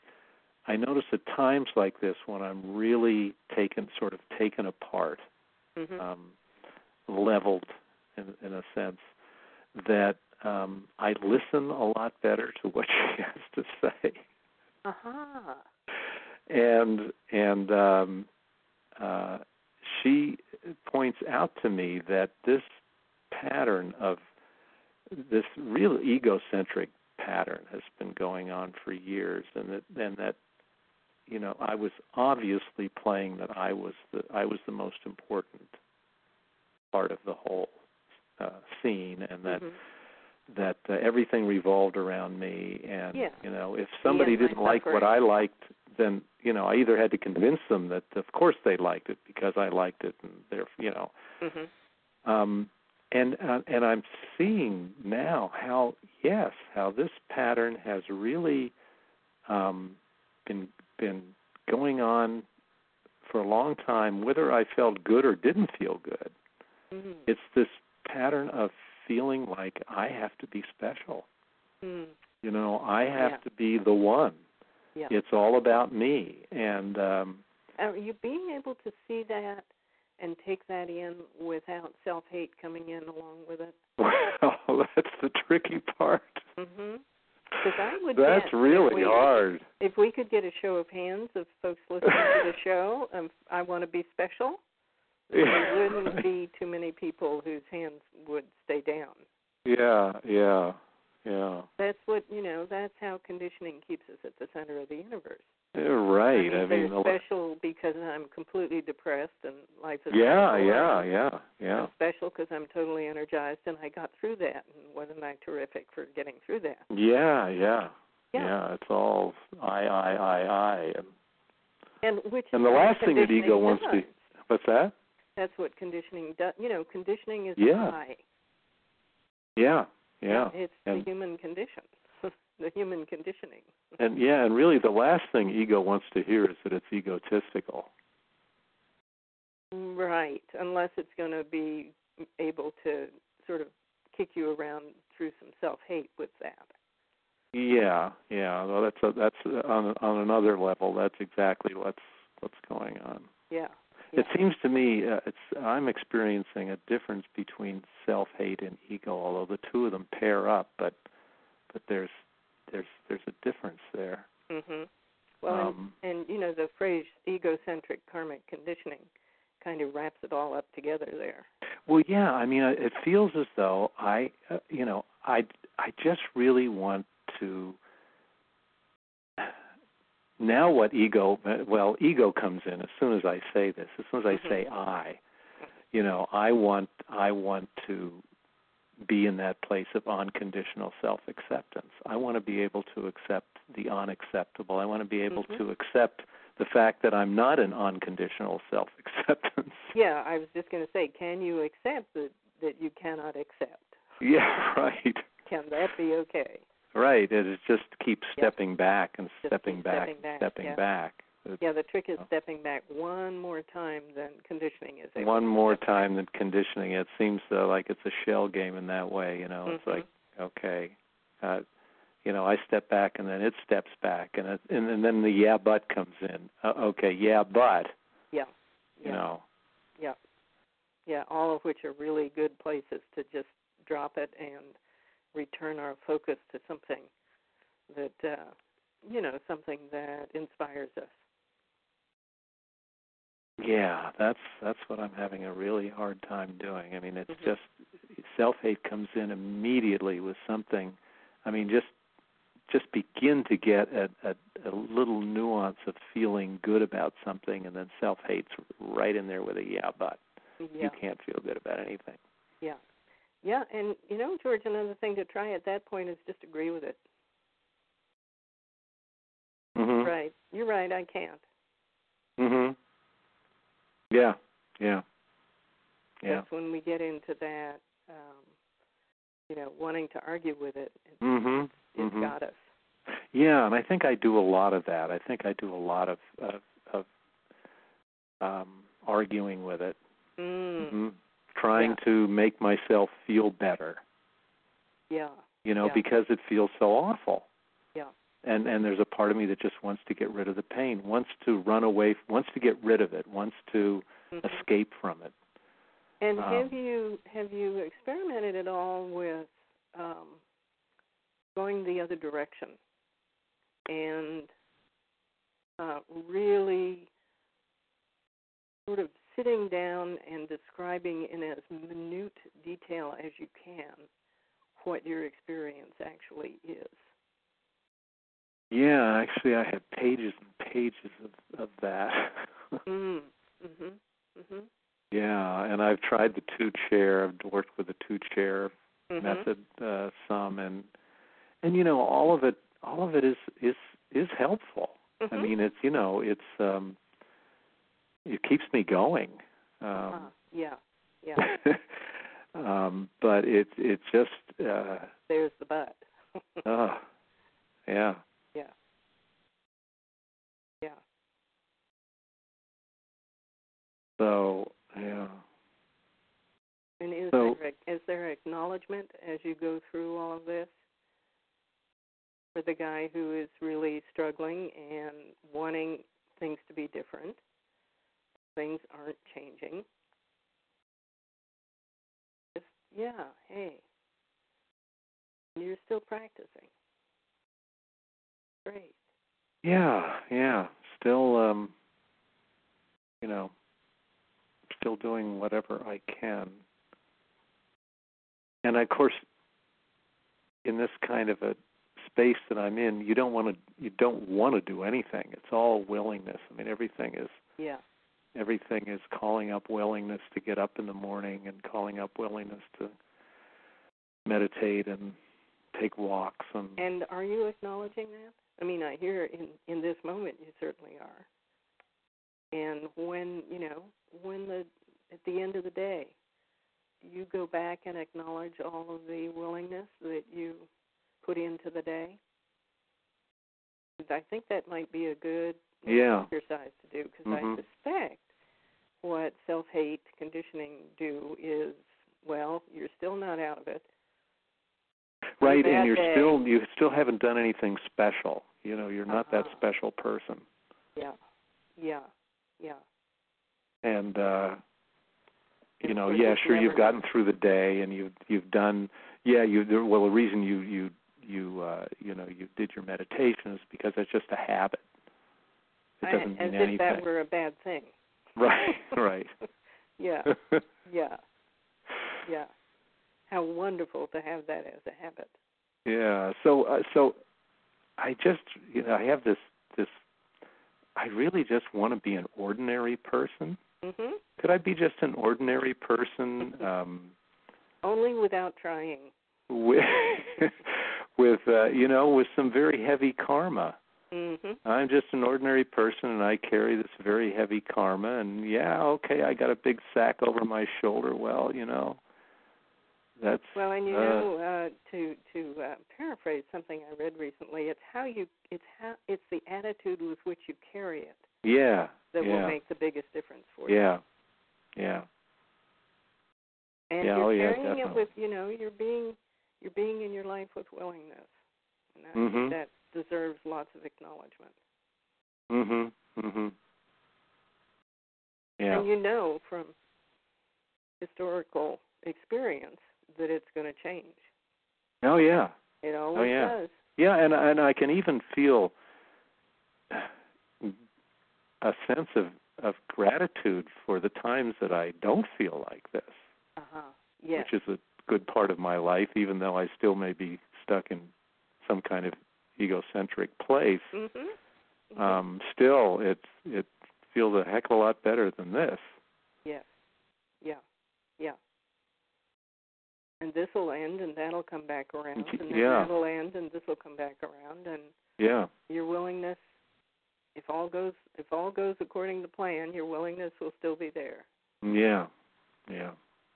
I notice at times like this when I'm really taken sort of taken apart. Mm-hmm. Um, leveled in, in a sense that um, I listen a lot better to what she has to say. Uh-huh. And and um, uh, she points out to me that this pattern of this real egocentric pattern has been going on for years, and that and that you know I was obviously playing that I was the I was the most important part of the whole uh, scene, and that mm-hmm. that uh, everything revolved around me. And yeah. you know, if somebody yeah, didn't like what I liked, then you know, I either had to convince them that of course they liked it because I liked it, and they're you know, mm-hmm. um, and uh, and I'm seeing now how yes, how this pattern has really um, been been going on for a long time, whether I felt good or didn't feel good. Mm-hmm. It's this pattern of feeling like I have to be special. Mm. You know, I have yeah. to be the one. Yeah. It's all about me. And um, are you being able to see that and take that in without self-hate coming in along with it? Well, that's the tricky part. Mm-hmm. Because I would That's bet really if we, hard. If we could get a show of hands of folks listening to the show, um, I want to be special, there wouldn't be too many people whose hands would stay down. Yeah, yeah, yeah. That's what, you know, that's how conditioning keeps us at the center of the universe. You're right. I mean, I mean they're special because I'm completely depressed and life is yeah, miserable. yeah, yeah, yeah. I'm special because I'm totally energized and I got through that, and wasn't I terrific for getting through that? Yeah, yeah, Yeah. yeah, it's all I, I, I, I. And, and which and is the what last thing that conditioning ego wants does. to, what's that? That's what conditioning does. You know, conditioning is Yeah. I. Yeah, yeah. It's and, the human condition, the human conditioning. And yeah, and really the last thing ego wants to hear is that it's egotistical. Right, unless it's going to be able to sort of kick you around through some self-hate with that. Yeah, yeah. Well, that's a, that's on on another level. That's exactly what's what's going on. Yeah. It yeah. seems to me uh, it's I'm experiencing a difference between self-hate and ego, although the two of them pair up, but but there's there's there's a difference there. Mhm. Well, um, and, and you know the phrase egocentric karmic conditioning kind of wraps it all up together there. Well, yeah. I mean, it feels as though I, uh, you know, I I just really want to. Now what ego, well, ego comes in as soon as I say this, as soon as I say I, you know, I want, I want to be in that place of unconditional self-acceptance. I want to be able to accept the unacceptable. I want to be able mm-hmm. to accept the fact that I'm not in unconditional self-acceptance. Yeah, I was just going to say, can you accept that, that you cannot accept? Yeah, right. Can that be okay? Right. It just keeps stepping yeah. back and just stepping back, stepping back, stepping yeah. back. Yeah, the trick is stepping back one more time than conditioning is able One to more step time back. than conditioning. It seems uh, like it's a shell game in that way. You know, mm-hmm. it's like okay, uh, you know, I step back and then it steps back, and it, and, and then the yeah but comes in. Uh, okay, yeah but. Yeah. You yeah. know. Yeah. Yeah. All of which are really good places to just drop it and return our focus to something that uh, you know, something that inspires us. Yeah, that's that's what I'm having a really hard time doing. I mean, it's mm-hmm. just self-hate comes in immediately with something. I mean, just just begin to get a, a, a little nuance of feeling good about something, and then self-hate's right in there with a yeah, but yeah. you can't feel good about anything. Yeah, yeah, and you know, George, another thing to try at that point is just agree with it. Mm-hmm. Right, you're right. I can't. Mhm. Yeah. Yeah. Yeah. That's when we get into that, um, you know, wanting to argue with it. It's, Mhm. it's mhm. got us. Yeah, and I think I do a lot of that. I think I do a lot of of, of um, arguing with it, Mm. mm-hmm. trying yeah. to make myself feel better. Yeah. You know, yeah. because it feels so awful. Yeah. And and there's a part of me that just wants to get rid of the pain, wants to run away, wants to get rid of it, wants to mm-hmm. escape from it. And um, have you have you experimented at all with um, going the other direction and uh, really sort of sitting down and describing in as minute detail as you can what your experience actually is? Yeah, actually, I have pages and pages of, of that. mm. Mhm. Mhm. Yeah, and I've tried the two chair. I've worked with the two chair Mhm. method uh, some, and and you know all of it. All of it is is is helpful. Mhm. I mean, it's you know it's um, it keeps me going. Um, uh-huh. Yeah. Yeah. um, but it it just uh, there's the but. oh, yeah. Yeah. Yeah. So yeah. And is So, there is there acknowledgement as you go through all of this for the guy who is really struggling and wanting things to be different? Things aren't changing. Just, yeah, hey, you're still practicing. Great. yeah, yeah. Still, um, you know, still doing whatever I can. And of course, in this kind of a space that I'm in, you don't want to you don't want to do anything. It's all willingness. I mean, everything is Yeah. everything is calling up willingness to get up in the morning and calling up willingness to meditate and take walks. And, and are you acknowledging that? I mean, I hear in, in this moment you certainly are. And when, you know, when the at the end of the day, you go back and acknowledge all of the willingness that you put into the day. I think that might be a good yeah. exercise to do, because mm-hmm. I suspect what self-hate conditioning do is, well, you're still not out of it. Right, and you're day. still you still haven't done anything special. You know, you're not uh-huh. that special person. Yeah, yeah, yeah. And uh, you and know, yeah, sure, you've gotten know. through the day, and you've you've done. Yeah, you well. The reason you you you uh, you know you did your meditation is because it's just a habit. It doesn't I, mean as anything. if that were a bad thing. Right, right. yeah, yeah, yeah. How wonderful to have that as a habit. Yeah. So, uh, so I just, you know, I have this, this. I really just want to be an ordinary person. Mm-hmm. Could I be just an ordinary person? Um, Only without trying. With, with uh, you know, with some very heavy karma. Mm-hmm. I'm just an ordinary person, and I carry this very heavy karma. And yeah, okay, I got a big sack over my shoulder. Well, you know. That's, well, and you uh, know, uh, to to uh, paraphrase something I read recently, it's how you it's how it's the attitude with which you carry it. Yeah, that yeah. will make the biggest difference for yeah. you. Yeah, And yeah. you're Oh, yeah, carrying definitely. it with, you know, you're being you're being in your life with willingness, and I mm-hmm. think that deserves lots of acknowledgement. Mhm, mhm. Yeah. And you know from historical experience that it's going to change. Oh yeah. It always oh, yeah. does. Yeah, and and I can even feel a sense of, of gratitude for the times that I don't feel like this. Uh-huh. Yes. Which is a good part of my life, even though I still may be stuck in some kind of egocentric place. Mm-hmm. Mm-hmm. Um, still, it it feels a heck of a lot better than this. Yes. Yeah. Yeah. And this will end, and that'll come back around, and then yeah. that'll end, and this will come back around, and yeah. your willingness, if all goes if all goes according to plan, your willingness will still be there. Yeah. Yeah.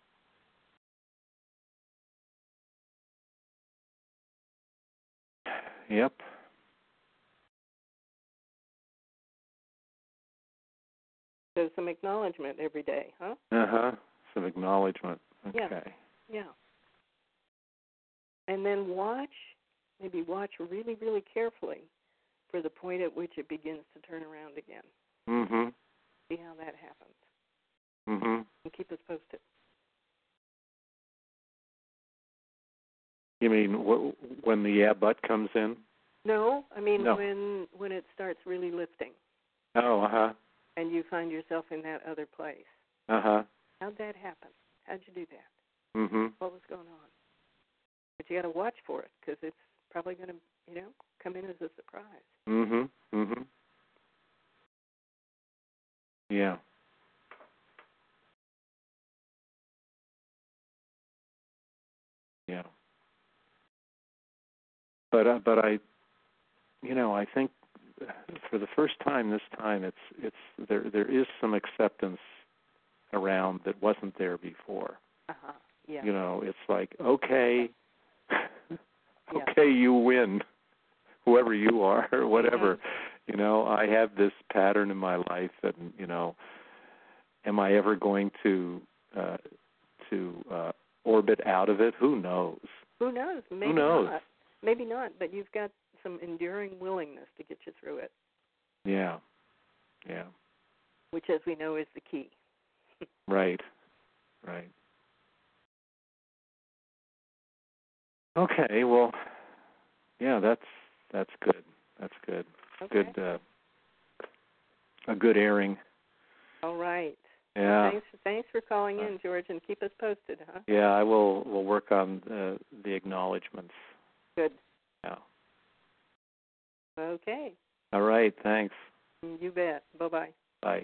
Yep. So some acknowledgement every day, huh? Uh-huh. Some acknowledgement. Okay. Yeah. Yeah. And then watch, maybe watch really, really carefully for the point at which it begins to turn around again. Mm-hmm. See how that happens. Mm-hmm. And keep us posted. You mean wh- when the yeah but comes in? No, I mean no. when when it starts really lifting. Oh, uh-huh. And you find yourself in that other place. Uh-huh. How'd that happen? How'd you do that? Mm-hmm. What was going on? But you got to watch for it, because it's probably going to, you know, come in as a surprise. Mm-hmm. Mm-hmm. Yeah. Yeah. But uh, but I, you know, I think for the first time this time, it's it's there there is some acceptance around that wasn't there before. Uh-huh. Yeah. You know, it's like, okay, yeah. okay, you win, whoever you are or whatever. Mm-hmm. You know, I have this pattern in my life, and you know, am I ever going to uh, to uh, orbit out of it? Who knows? Who knows? Maybe Who knows? not. Maybe not. But you've got some enduring willingness to get you through it. Yeah. Yeah. Which, as we know, is the key. Right. Right. Okay. Well, yeah, that's that's good. That's good. Okay. Good. Uh, a good airing. All right. Yeah. Well, thanks. Thanks for calling in, George, and keep us posted, huh? Yeah, I will. Will work on uh, the acknowledgments. Good. Yeah. Okay. All right. Thanks. You bet. Bye-bye. Bye.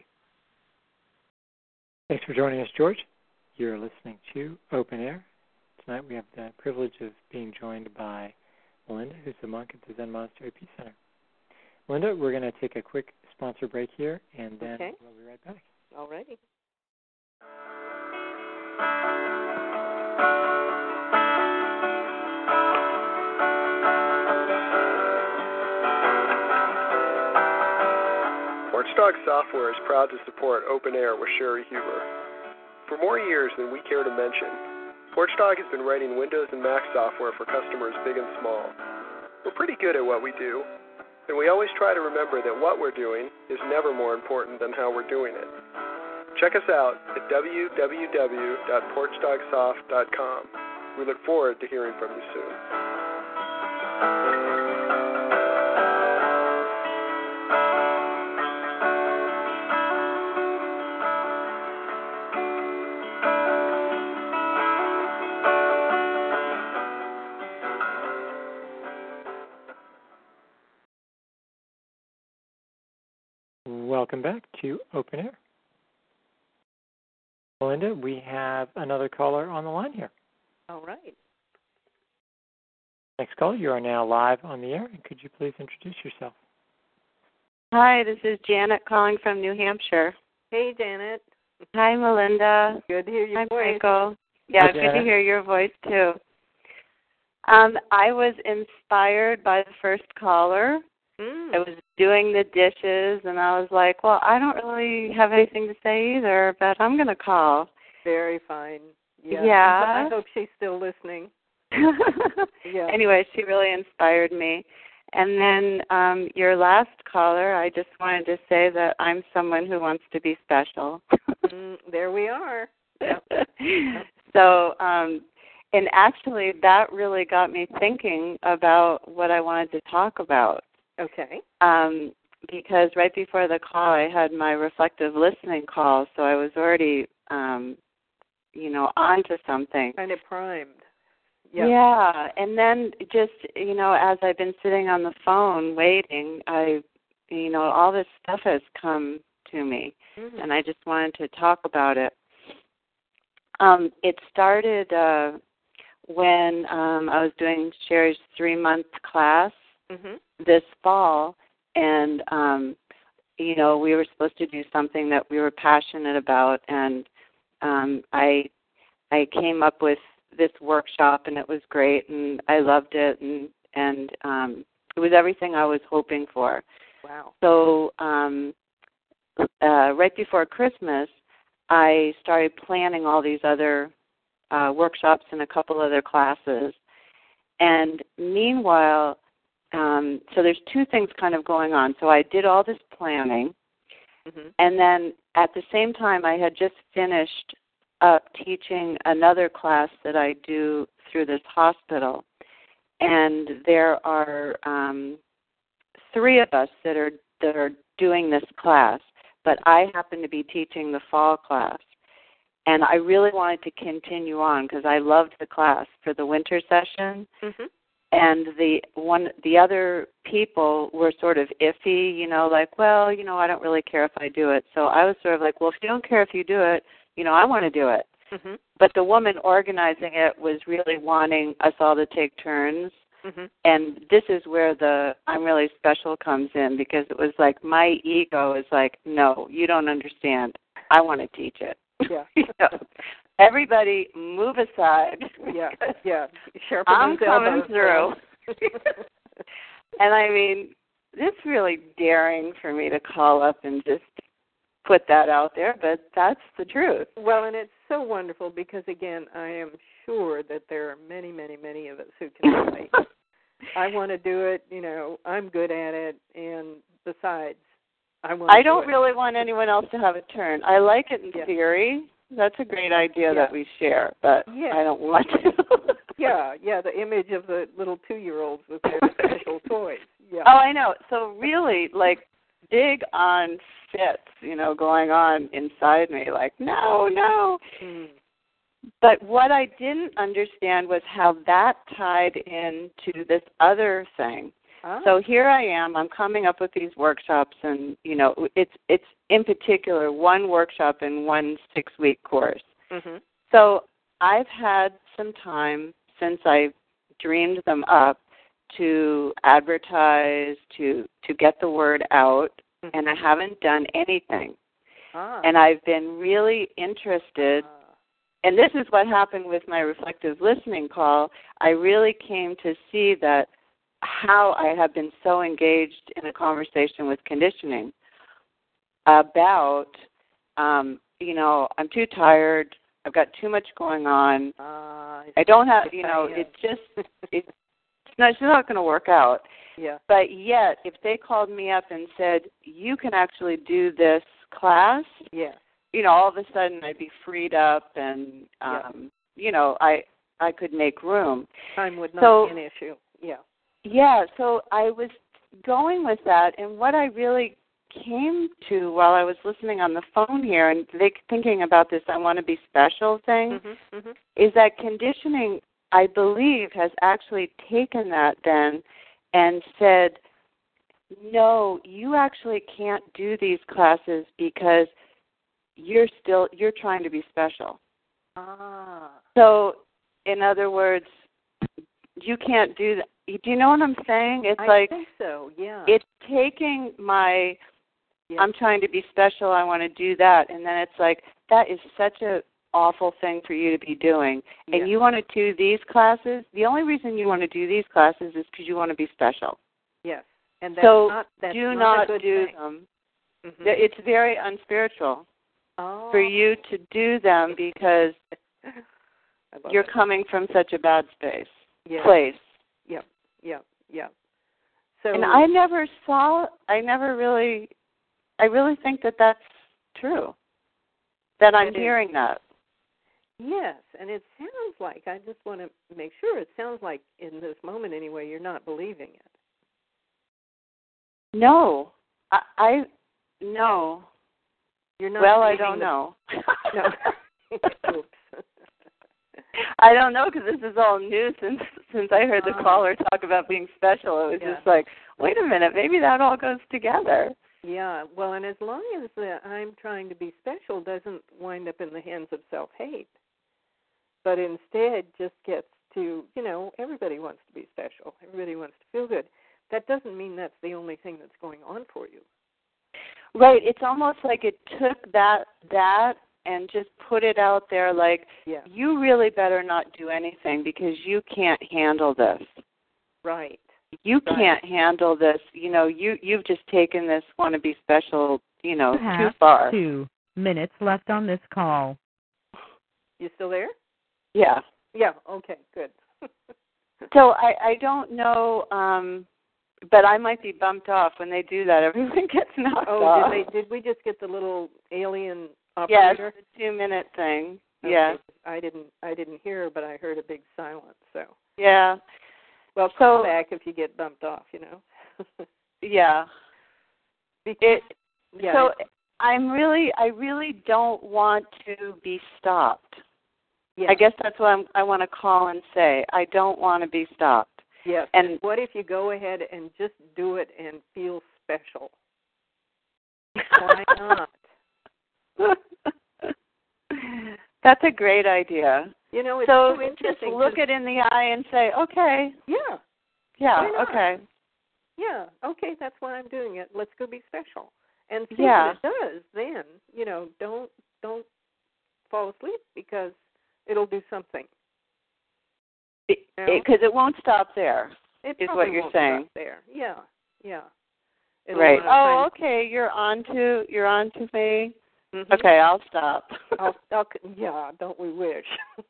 Thanks for joining us, George. You're listening to Open Air. Tonight we have the privilege of being joined by Melinda, who's the monk at the Zen Monastery Peace Center. Melinda, we're going to take a quick sponsor break here, and then okay. we'll be right back. All righty. Porchdog Software is proud to support Open Air with Sherry Huber. For more years than we care to mention, Porchdog has been writing Windows and Mac software for customers big and small. We're pretty good at what we do, and we always try to remember that what we're doing is never more important than how we're doing it. Check us out at w w w dot porchdog soft dot com. We look forward to hearing from you soon. Welcome back to Open Air. Melinda, we have another caller on the line here. All right. Next caller, you are now live on the air. Could you please introduce yourself? Hi, this is Janet calling from New Hampshire. Hey, Janet. Hi, Melinda. Good to hear your Hi, voice. Michael. Yeah, Hi, good Janet. to hear your voice, too. Um, I was inspired by the first caller. Mm. I was doing the dishes, and I was like, well, I don't really have anything to say either, but I'm going to call. Very fine. Yeah. Yeah. I hope she's still listening. Yeah. Anyway, she really inspired me. And then um, your last caller, I just wanted to say that I'm someone who wants to be special. mm, there we are. Yep. So, um, and actually that really got me thinking about what I wanted to talk about. Okay. Um, because right before the call, I had my reflective listening call, so I was already, um, you know, onto something. Kind of primed. Yep. Yeah, and then just, you know, as I've been sitting on the phone waiting, I, you know, all this stuff has come to me, Mm-hmm. and I just wanted to talk about it. Um, it started uh, when um, I was doing Sherry's three-month class Mm-hmm. this fall, and, um, you know, we were supposed to do something that we were passionate about, and um, I I came up with this workshop, and it was great, and I loved it, and, and um, it was everything I was hoping for. Wow. So um, uh, right before Christmas, I started planning all these other uh, workshops and a couple other classes, and meanwhile, Um, so there's two things kind of going on. So I did all this planning, Mm-hmm. and then at the same time I had just finished up teaching another class that I do through this hospital. And there are um, three of us that are that are doing this class, but I happen to be teaching the fall class. And I really wanted to continue on because I loved the class for the winter session. Mm-hmm. And the one, the other people were sort of iffy, you know, like, well, you know, I don't really care if I do it. So I was sort of like, well, if you don't care if you do it, you know, I want to do it. Mm-hmm. But the woman organizing it was really wanting us all to take turns. Mm-hmm. And this is where the I'm really special comes in, because it was like my ego is like, no, you don't understand. I want to teach it. Yeah. You know, everybody move aside. Yeah, yeah. Sharpen I'm those coming elbows, through. girl. And I mean, it's really daring for me to call up and just put that out there, but that's the truth. Well, and it's so wonderful because, again, I am sure that there are many, many, many of us who can relate. I want to do it, you know, I'm good at it, and besides, I want to I don't do it. really want anyone else to have a turn. I like it in Yeah. theory. That's a great idea Yeah. that we share, but Yeah. I don't want to. Yeah, yeah, the image of the little two-year-olds with their special toys. Yeah. Oh, I know. So really, like, big on fits, you know, going on inside me, like, no, no. Mm. But what I didn't understand was how that tied into this other thing. Ah. So here I am, I'm coming up with these workshops, and, you know, it's it's in particular one workshop in one six-week course. Mm-hmm. So I've had some time since I dreamed them up to advertise, to to get the word out, mm-hmm. and I haven't done anything. Ah. And I've been really interested, ah. and this is what happened with my reflective listening call. I really came to see that how I have been so engaged in a conversation with conditioning about, um, you know, I'm too tired, I've got too much going on, uh, I don't have, you know, it's just, it's not, it's not going to work out. Yeah. But yet, if they called me up and said, you can actually do this class, yes. you know, all of a sudden I'd be freed up and, um, yeah. you know, I I could make room. Time would not so, be an issue. Yeah. Yeah, so I was going with that, and what I really came to while I was listening on the phone here and thinking about this I want to be special thing mm-hmm, mm-hmm. is that conditioning, I believe, has actually taken that then and said, no, you actually can't do these classes because you're still, you're trying to be special. Ah. So, in other words, you can't do that. Do you know what I'm saying? It's I like, think so, yeah. It's taking my, yeah. I'm trying to be special, I want to do that, and then it's like, that is such a awful thing for you to be doing. Yeah. And you want to do these classes, the only reason you want to do these classes is because you want to be special. Yes. And that's so not, that's do not, not a good do thing. them. Mm-hmm. It's very unspiritual oh. for you to do them because you're that. coming from such a bad space, yes. place. Yep, yep, yep. So, and I never saw, I never really, I really think that that's true, that I'm hearing that. Yes, and it sounds like, I just want to make sure, it sounds like in this moment anyway, you're not believing it. No, I, I no. You're not well, I don't the, know. No. Oops. I don't know because this is all new since since I heard the oh. caller talk about being special. It was yeah. just like, wait a minute, maybe that all goes together. Yeah, well, and as long as the I'm trying to be special doesn't wind up in the hands of self-hate, but instead just gets to, you know, everybody wants to be special. Everybody wants to feel good. That doesn't mean that's the only thing that's going on for you. Right. It's almost like it took that that and just put it out there like, yeah. you really better not do anything because you can't handle this. Right. You right. can't handle this. You know, you, you've just taken this want to be special, you know, you too far. Two minutes left on this call. You still there? Yeah. Yeah, okay, good. So I, I don't know, um, but I might be bumped off when they do that. Everyone gets knocked oh, off. Oh, did, they, did we just get the little alien operator? Yes, the two-minute thing. Okay. Yes. I didn't I didn't hear, but I heard a big silence. So. Yeah. Well, so, call back if you get bumped off, you know. yeah. Because, it, yeah. So I'm really, I really don't want to be stopped. Yeah. I guess that's what I'm, I want to call and say. I don't want to be stopped. Yes. And what if you go ahead and just do it and feel special? Why not? That's a great idea. You know, it's so, so just interesting. look it in the eye and say, okay. Yeah. Yeah, okay. Yeah, okay, that's why I'm doing it. Let's go be special. And see yeah. what it does then. You know, don't don't fall asleep because it'll do something. Because it, it, it won't stop there, it is what you're won't saying. Stop there, yeah, yeah. It'll right. Oh, find... okay. You're on to you're on to me. Mm-hmm. Okay, I'll stop. I'll, I'll, yeah, don't we wish?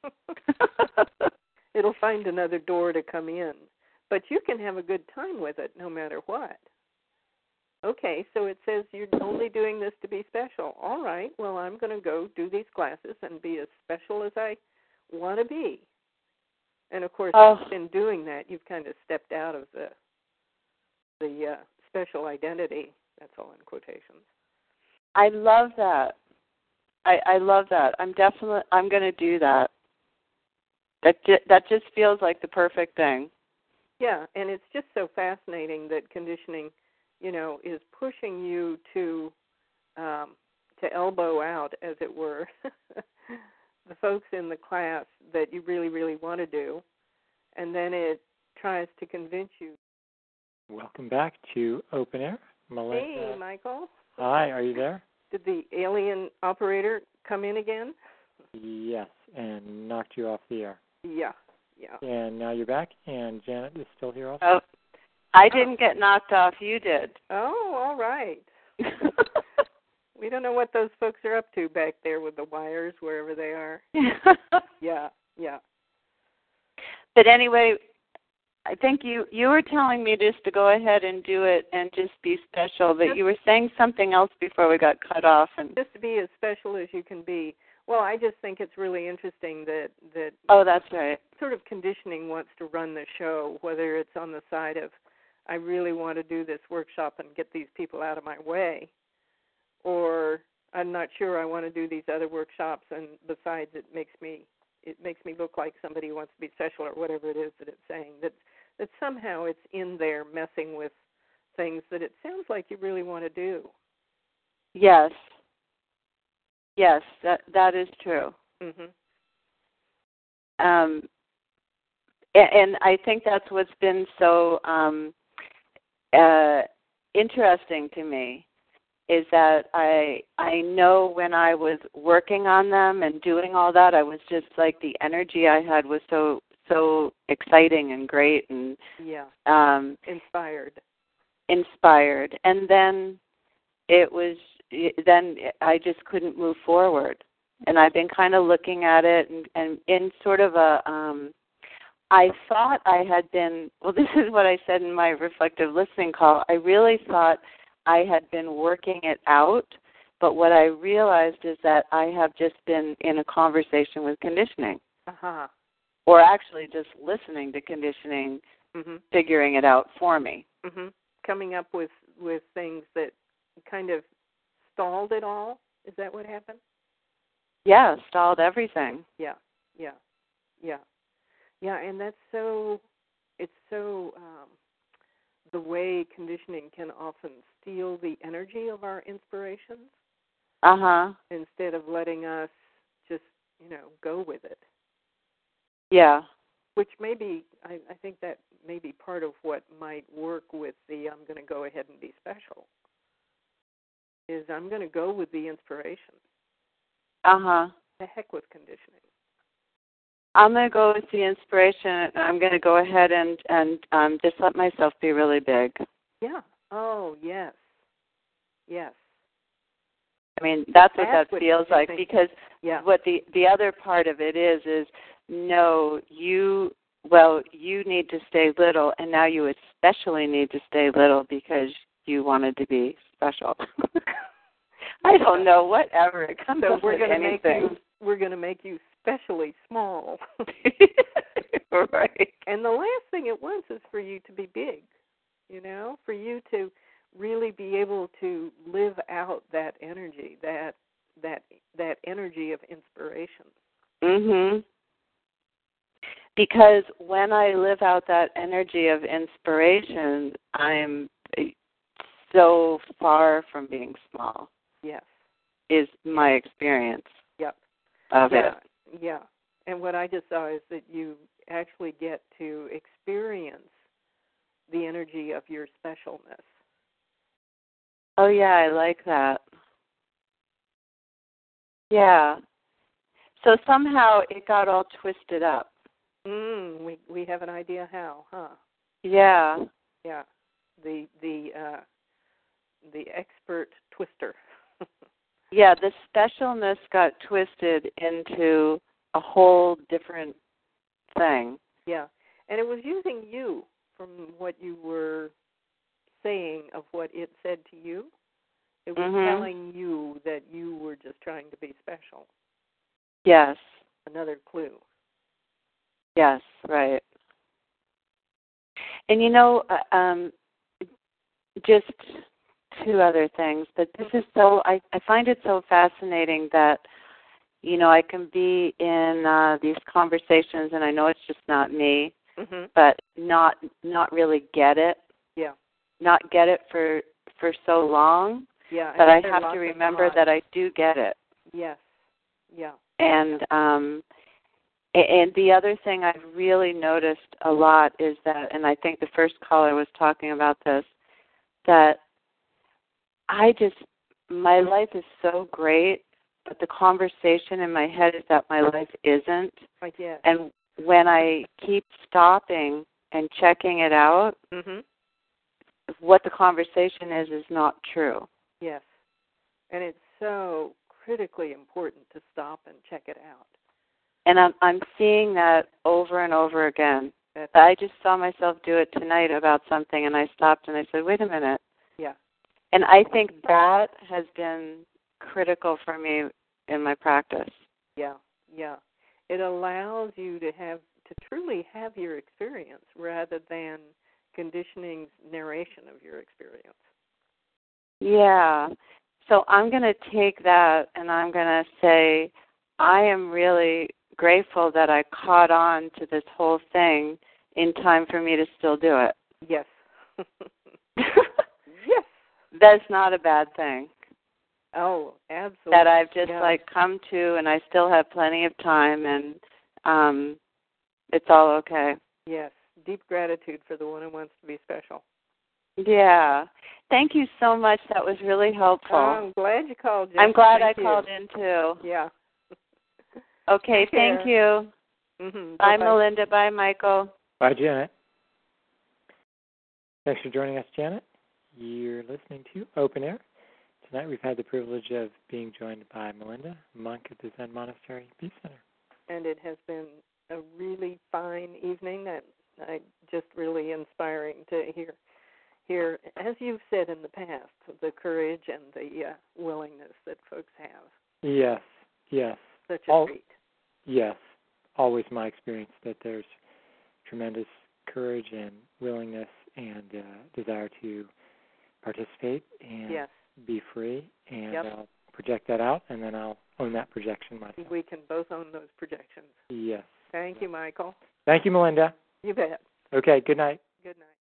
It'll find another door to come in, but you can have a good time with it no matter what. Okay, so it says you're only doing this to be special. All right, well, I'm going to go do these classes and be as special as I want to be. And, of course, oh. in doing that, you've kind of stepped out of the the uh, special identity. That's all in quotations. I love that. I, I love that. I'm definitely, I'm going to do that. That ju- that just feels like the perfect thing. Yeah, and it's just so fascinating that conditioning, you know, is pushing you to um, to elbow out, as it were, the folks in the class that you really, really want to do, and then it tries to convince you. Welcome back to Open Air. Melinda. Hey, Michael. Hi, are you there? Did the alien operator come in again? Yes, and knocked you off the air. Yeah, yeah. And now you're back, and Janet is still here also? Oh, I didn't get knocked off. You did. Oh, all right. We don't know what those folks are up to back there with the wires, wherever they are. Yeah, yeah. But anyway, I think you, you were telling me just to go ahead and do it and just be special, but you were saying something else before we got cut off. And just to be as special as you can be. Well, I just think it's really interesting that, that oh, that's right. sort of conditioning wants to run the show, whether it's on the side of I really want to do this workshop and get these people out of my way, or I'm not sure I want to do these other workshops, and besides it makes me it makes me look like somebody who wants to be special or whatever it is that it's saying, that that somehow it's in there messing with things that it sounds like you really want to do. Yes. Yes, that that is true. Mhm. Um, and, and I think that's what's been so um, uh, interesting to me is that I I know when I was working on them and doing all that, I was just like the energy I had was so so exciting and great and yeah, um, inspired. Inspired, and then it was. Then I just couldn't move forward. And I've been kind of looking at it and, and in sort of a, um, I thought I had been, well, this is what I said in my reflective listening call. I really thought I had been working it out, but what I realized is that I have just been in a conversation with conditioning. Uh-huh. Or actually just listening to conditioning, mm-hmm. figuring it out for me. Mm-hmm. Coming up with, with things that kind of stalled it all? Is that what happened? Yeah, stalled everything. Yeah, yeah, yeah. Yeah, and that's so, it's so, um, the way conditioning can often steal the energy of our inspirations. Uh-huh. Instead of letting us just, you know, go with it. Yeah. Which may be, I, I think that may be part of what might work with the I'm going to go ahead and be special. Is I'm going to go with the inspiration. Uh-huh. The heck with conditioning. I'm going to go with the inspiration, and I'm going to go ahead and, and um, just let myself be really big. Yeah. Oh, yes. Yes. I mean, that's what that's that what feels like, because yeah. what the, the other part of it is, is no, you, well, you need to stay little, and now you especially need to stay little because you wanted to be special. I don't know, whatever. It comes so up we're with gonna anything. Make you, we're going to make you specially small. Right. And the last thing it wants is for you to be big, you know, for you to really be able to live out that energy, that that that energy of inspiration. Mhm. Because when I live out that energy of inspiration, I'm so far from being small. Yes. Is my experience. Yep. Of yeah. it. Yeah. And what I just saw is that you actually get to experience the energy of your specialness. Oh, yeah, I like that. Yeah. So somehow it got all twisted up. Mm, we we have an idea how, huh? Yeah. Yeah. The the uh, the expert twister. Yeah, the specialness got twisted into a whole different thing. Yeah. And it was using you from what you were saying of what it said to you. It was mm-hmm. telling you that you were just trying to be special. Yes. Another clue. Yes, right. And you know, um, just two other things, but this is so, I, I find it so fascinating that, you know, I can be in uh, these conversations, and I know it's just not me, mm-hmm. but not not really get it. Yeah. Not get it for for so long. Yeah. But I have to remember that I do get it. Yes. Yeah. And um, And the other thing I've really noticed a lot is that, and I think the first caller was talking about this, that I just, my life is so great, but the conversation in my head is that my life isn't. Oh, yes. And when I keep stopping and checking it out, mm-hmm. what the conversation is is not true. Yes. And it's so critically important to stop and check it out. And I'm I'm seeing that over and over again. That's I just saw myself do it tonight about something, and I stopped and I said, wait a minute. Yeah. And I think that has been critical for me in my practice. Yeah, yeah. It allows you to have to truly have your experience rather than conditioning's narration of your experience. Yeah. So I'm going to take that and I'm going to say I am really grateful that I caught on to this whole thing in time for me to still do it. Yes. Yes. That's not a bad thing. Oh, absolutely. That I've just yeah. like come to, and I still have plenty of time, and um, it's all okay. Yes. Deep gratitude for the one who wants to be special. Yeah. Thank you so much. That was really helpful. Oh, I'm glad you called, Jess. I'm glad thank I you. called in too. Yeah. Okay. Take thank care. you. Mm-hmm. Bye, Bye-bye. Melinda. Bye, Michael. Bye, Janet. Thanks for joining us, Janet. You're listening to Open Air. Tonight we've had the privilege of being joined by Melinda, monk at the Zen Monastery Peace Center. And it has been a really fine evening. That I just really inspiring to hear, hear, as you've said in the past, the courage and the uh, willingness that folks have. Yes, yes. Such a All, treat. Yes, always my experience that there's tremendous courage and willingness and uh, desire to participate and yes. be free, and yep. I'll project that out, and then I'll own that projection myself. We can both own those projections. Yes. Thank you, Michael. Thank you, Melinda. You bet. Okay, good night. Good night.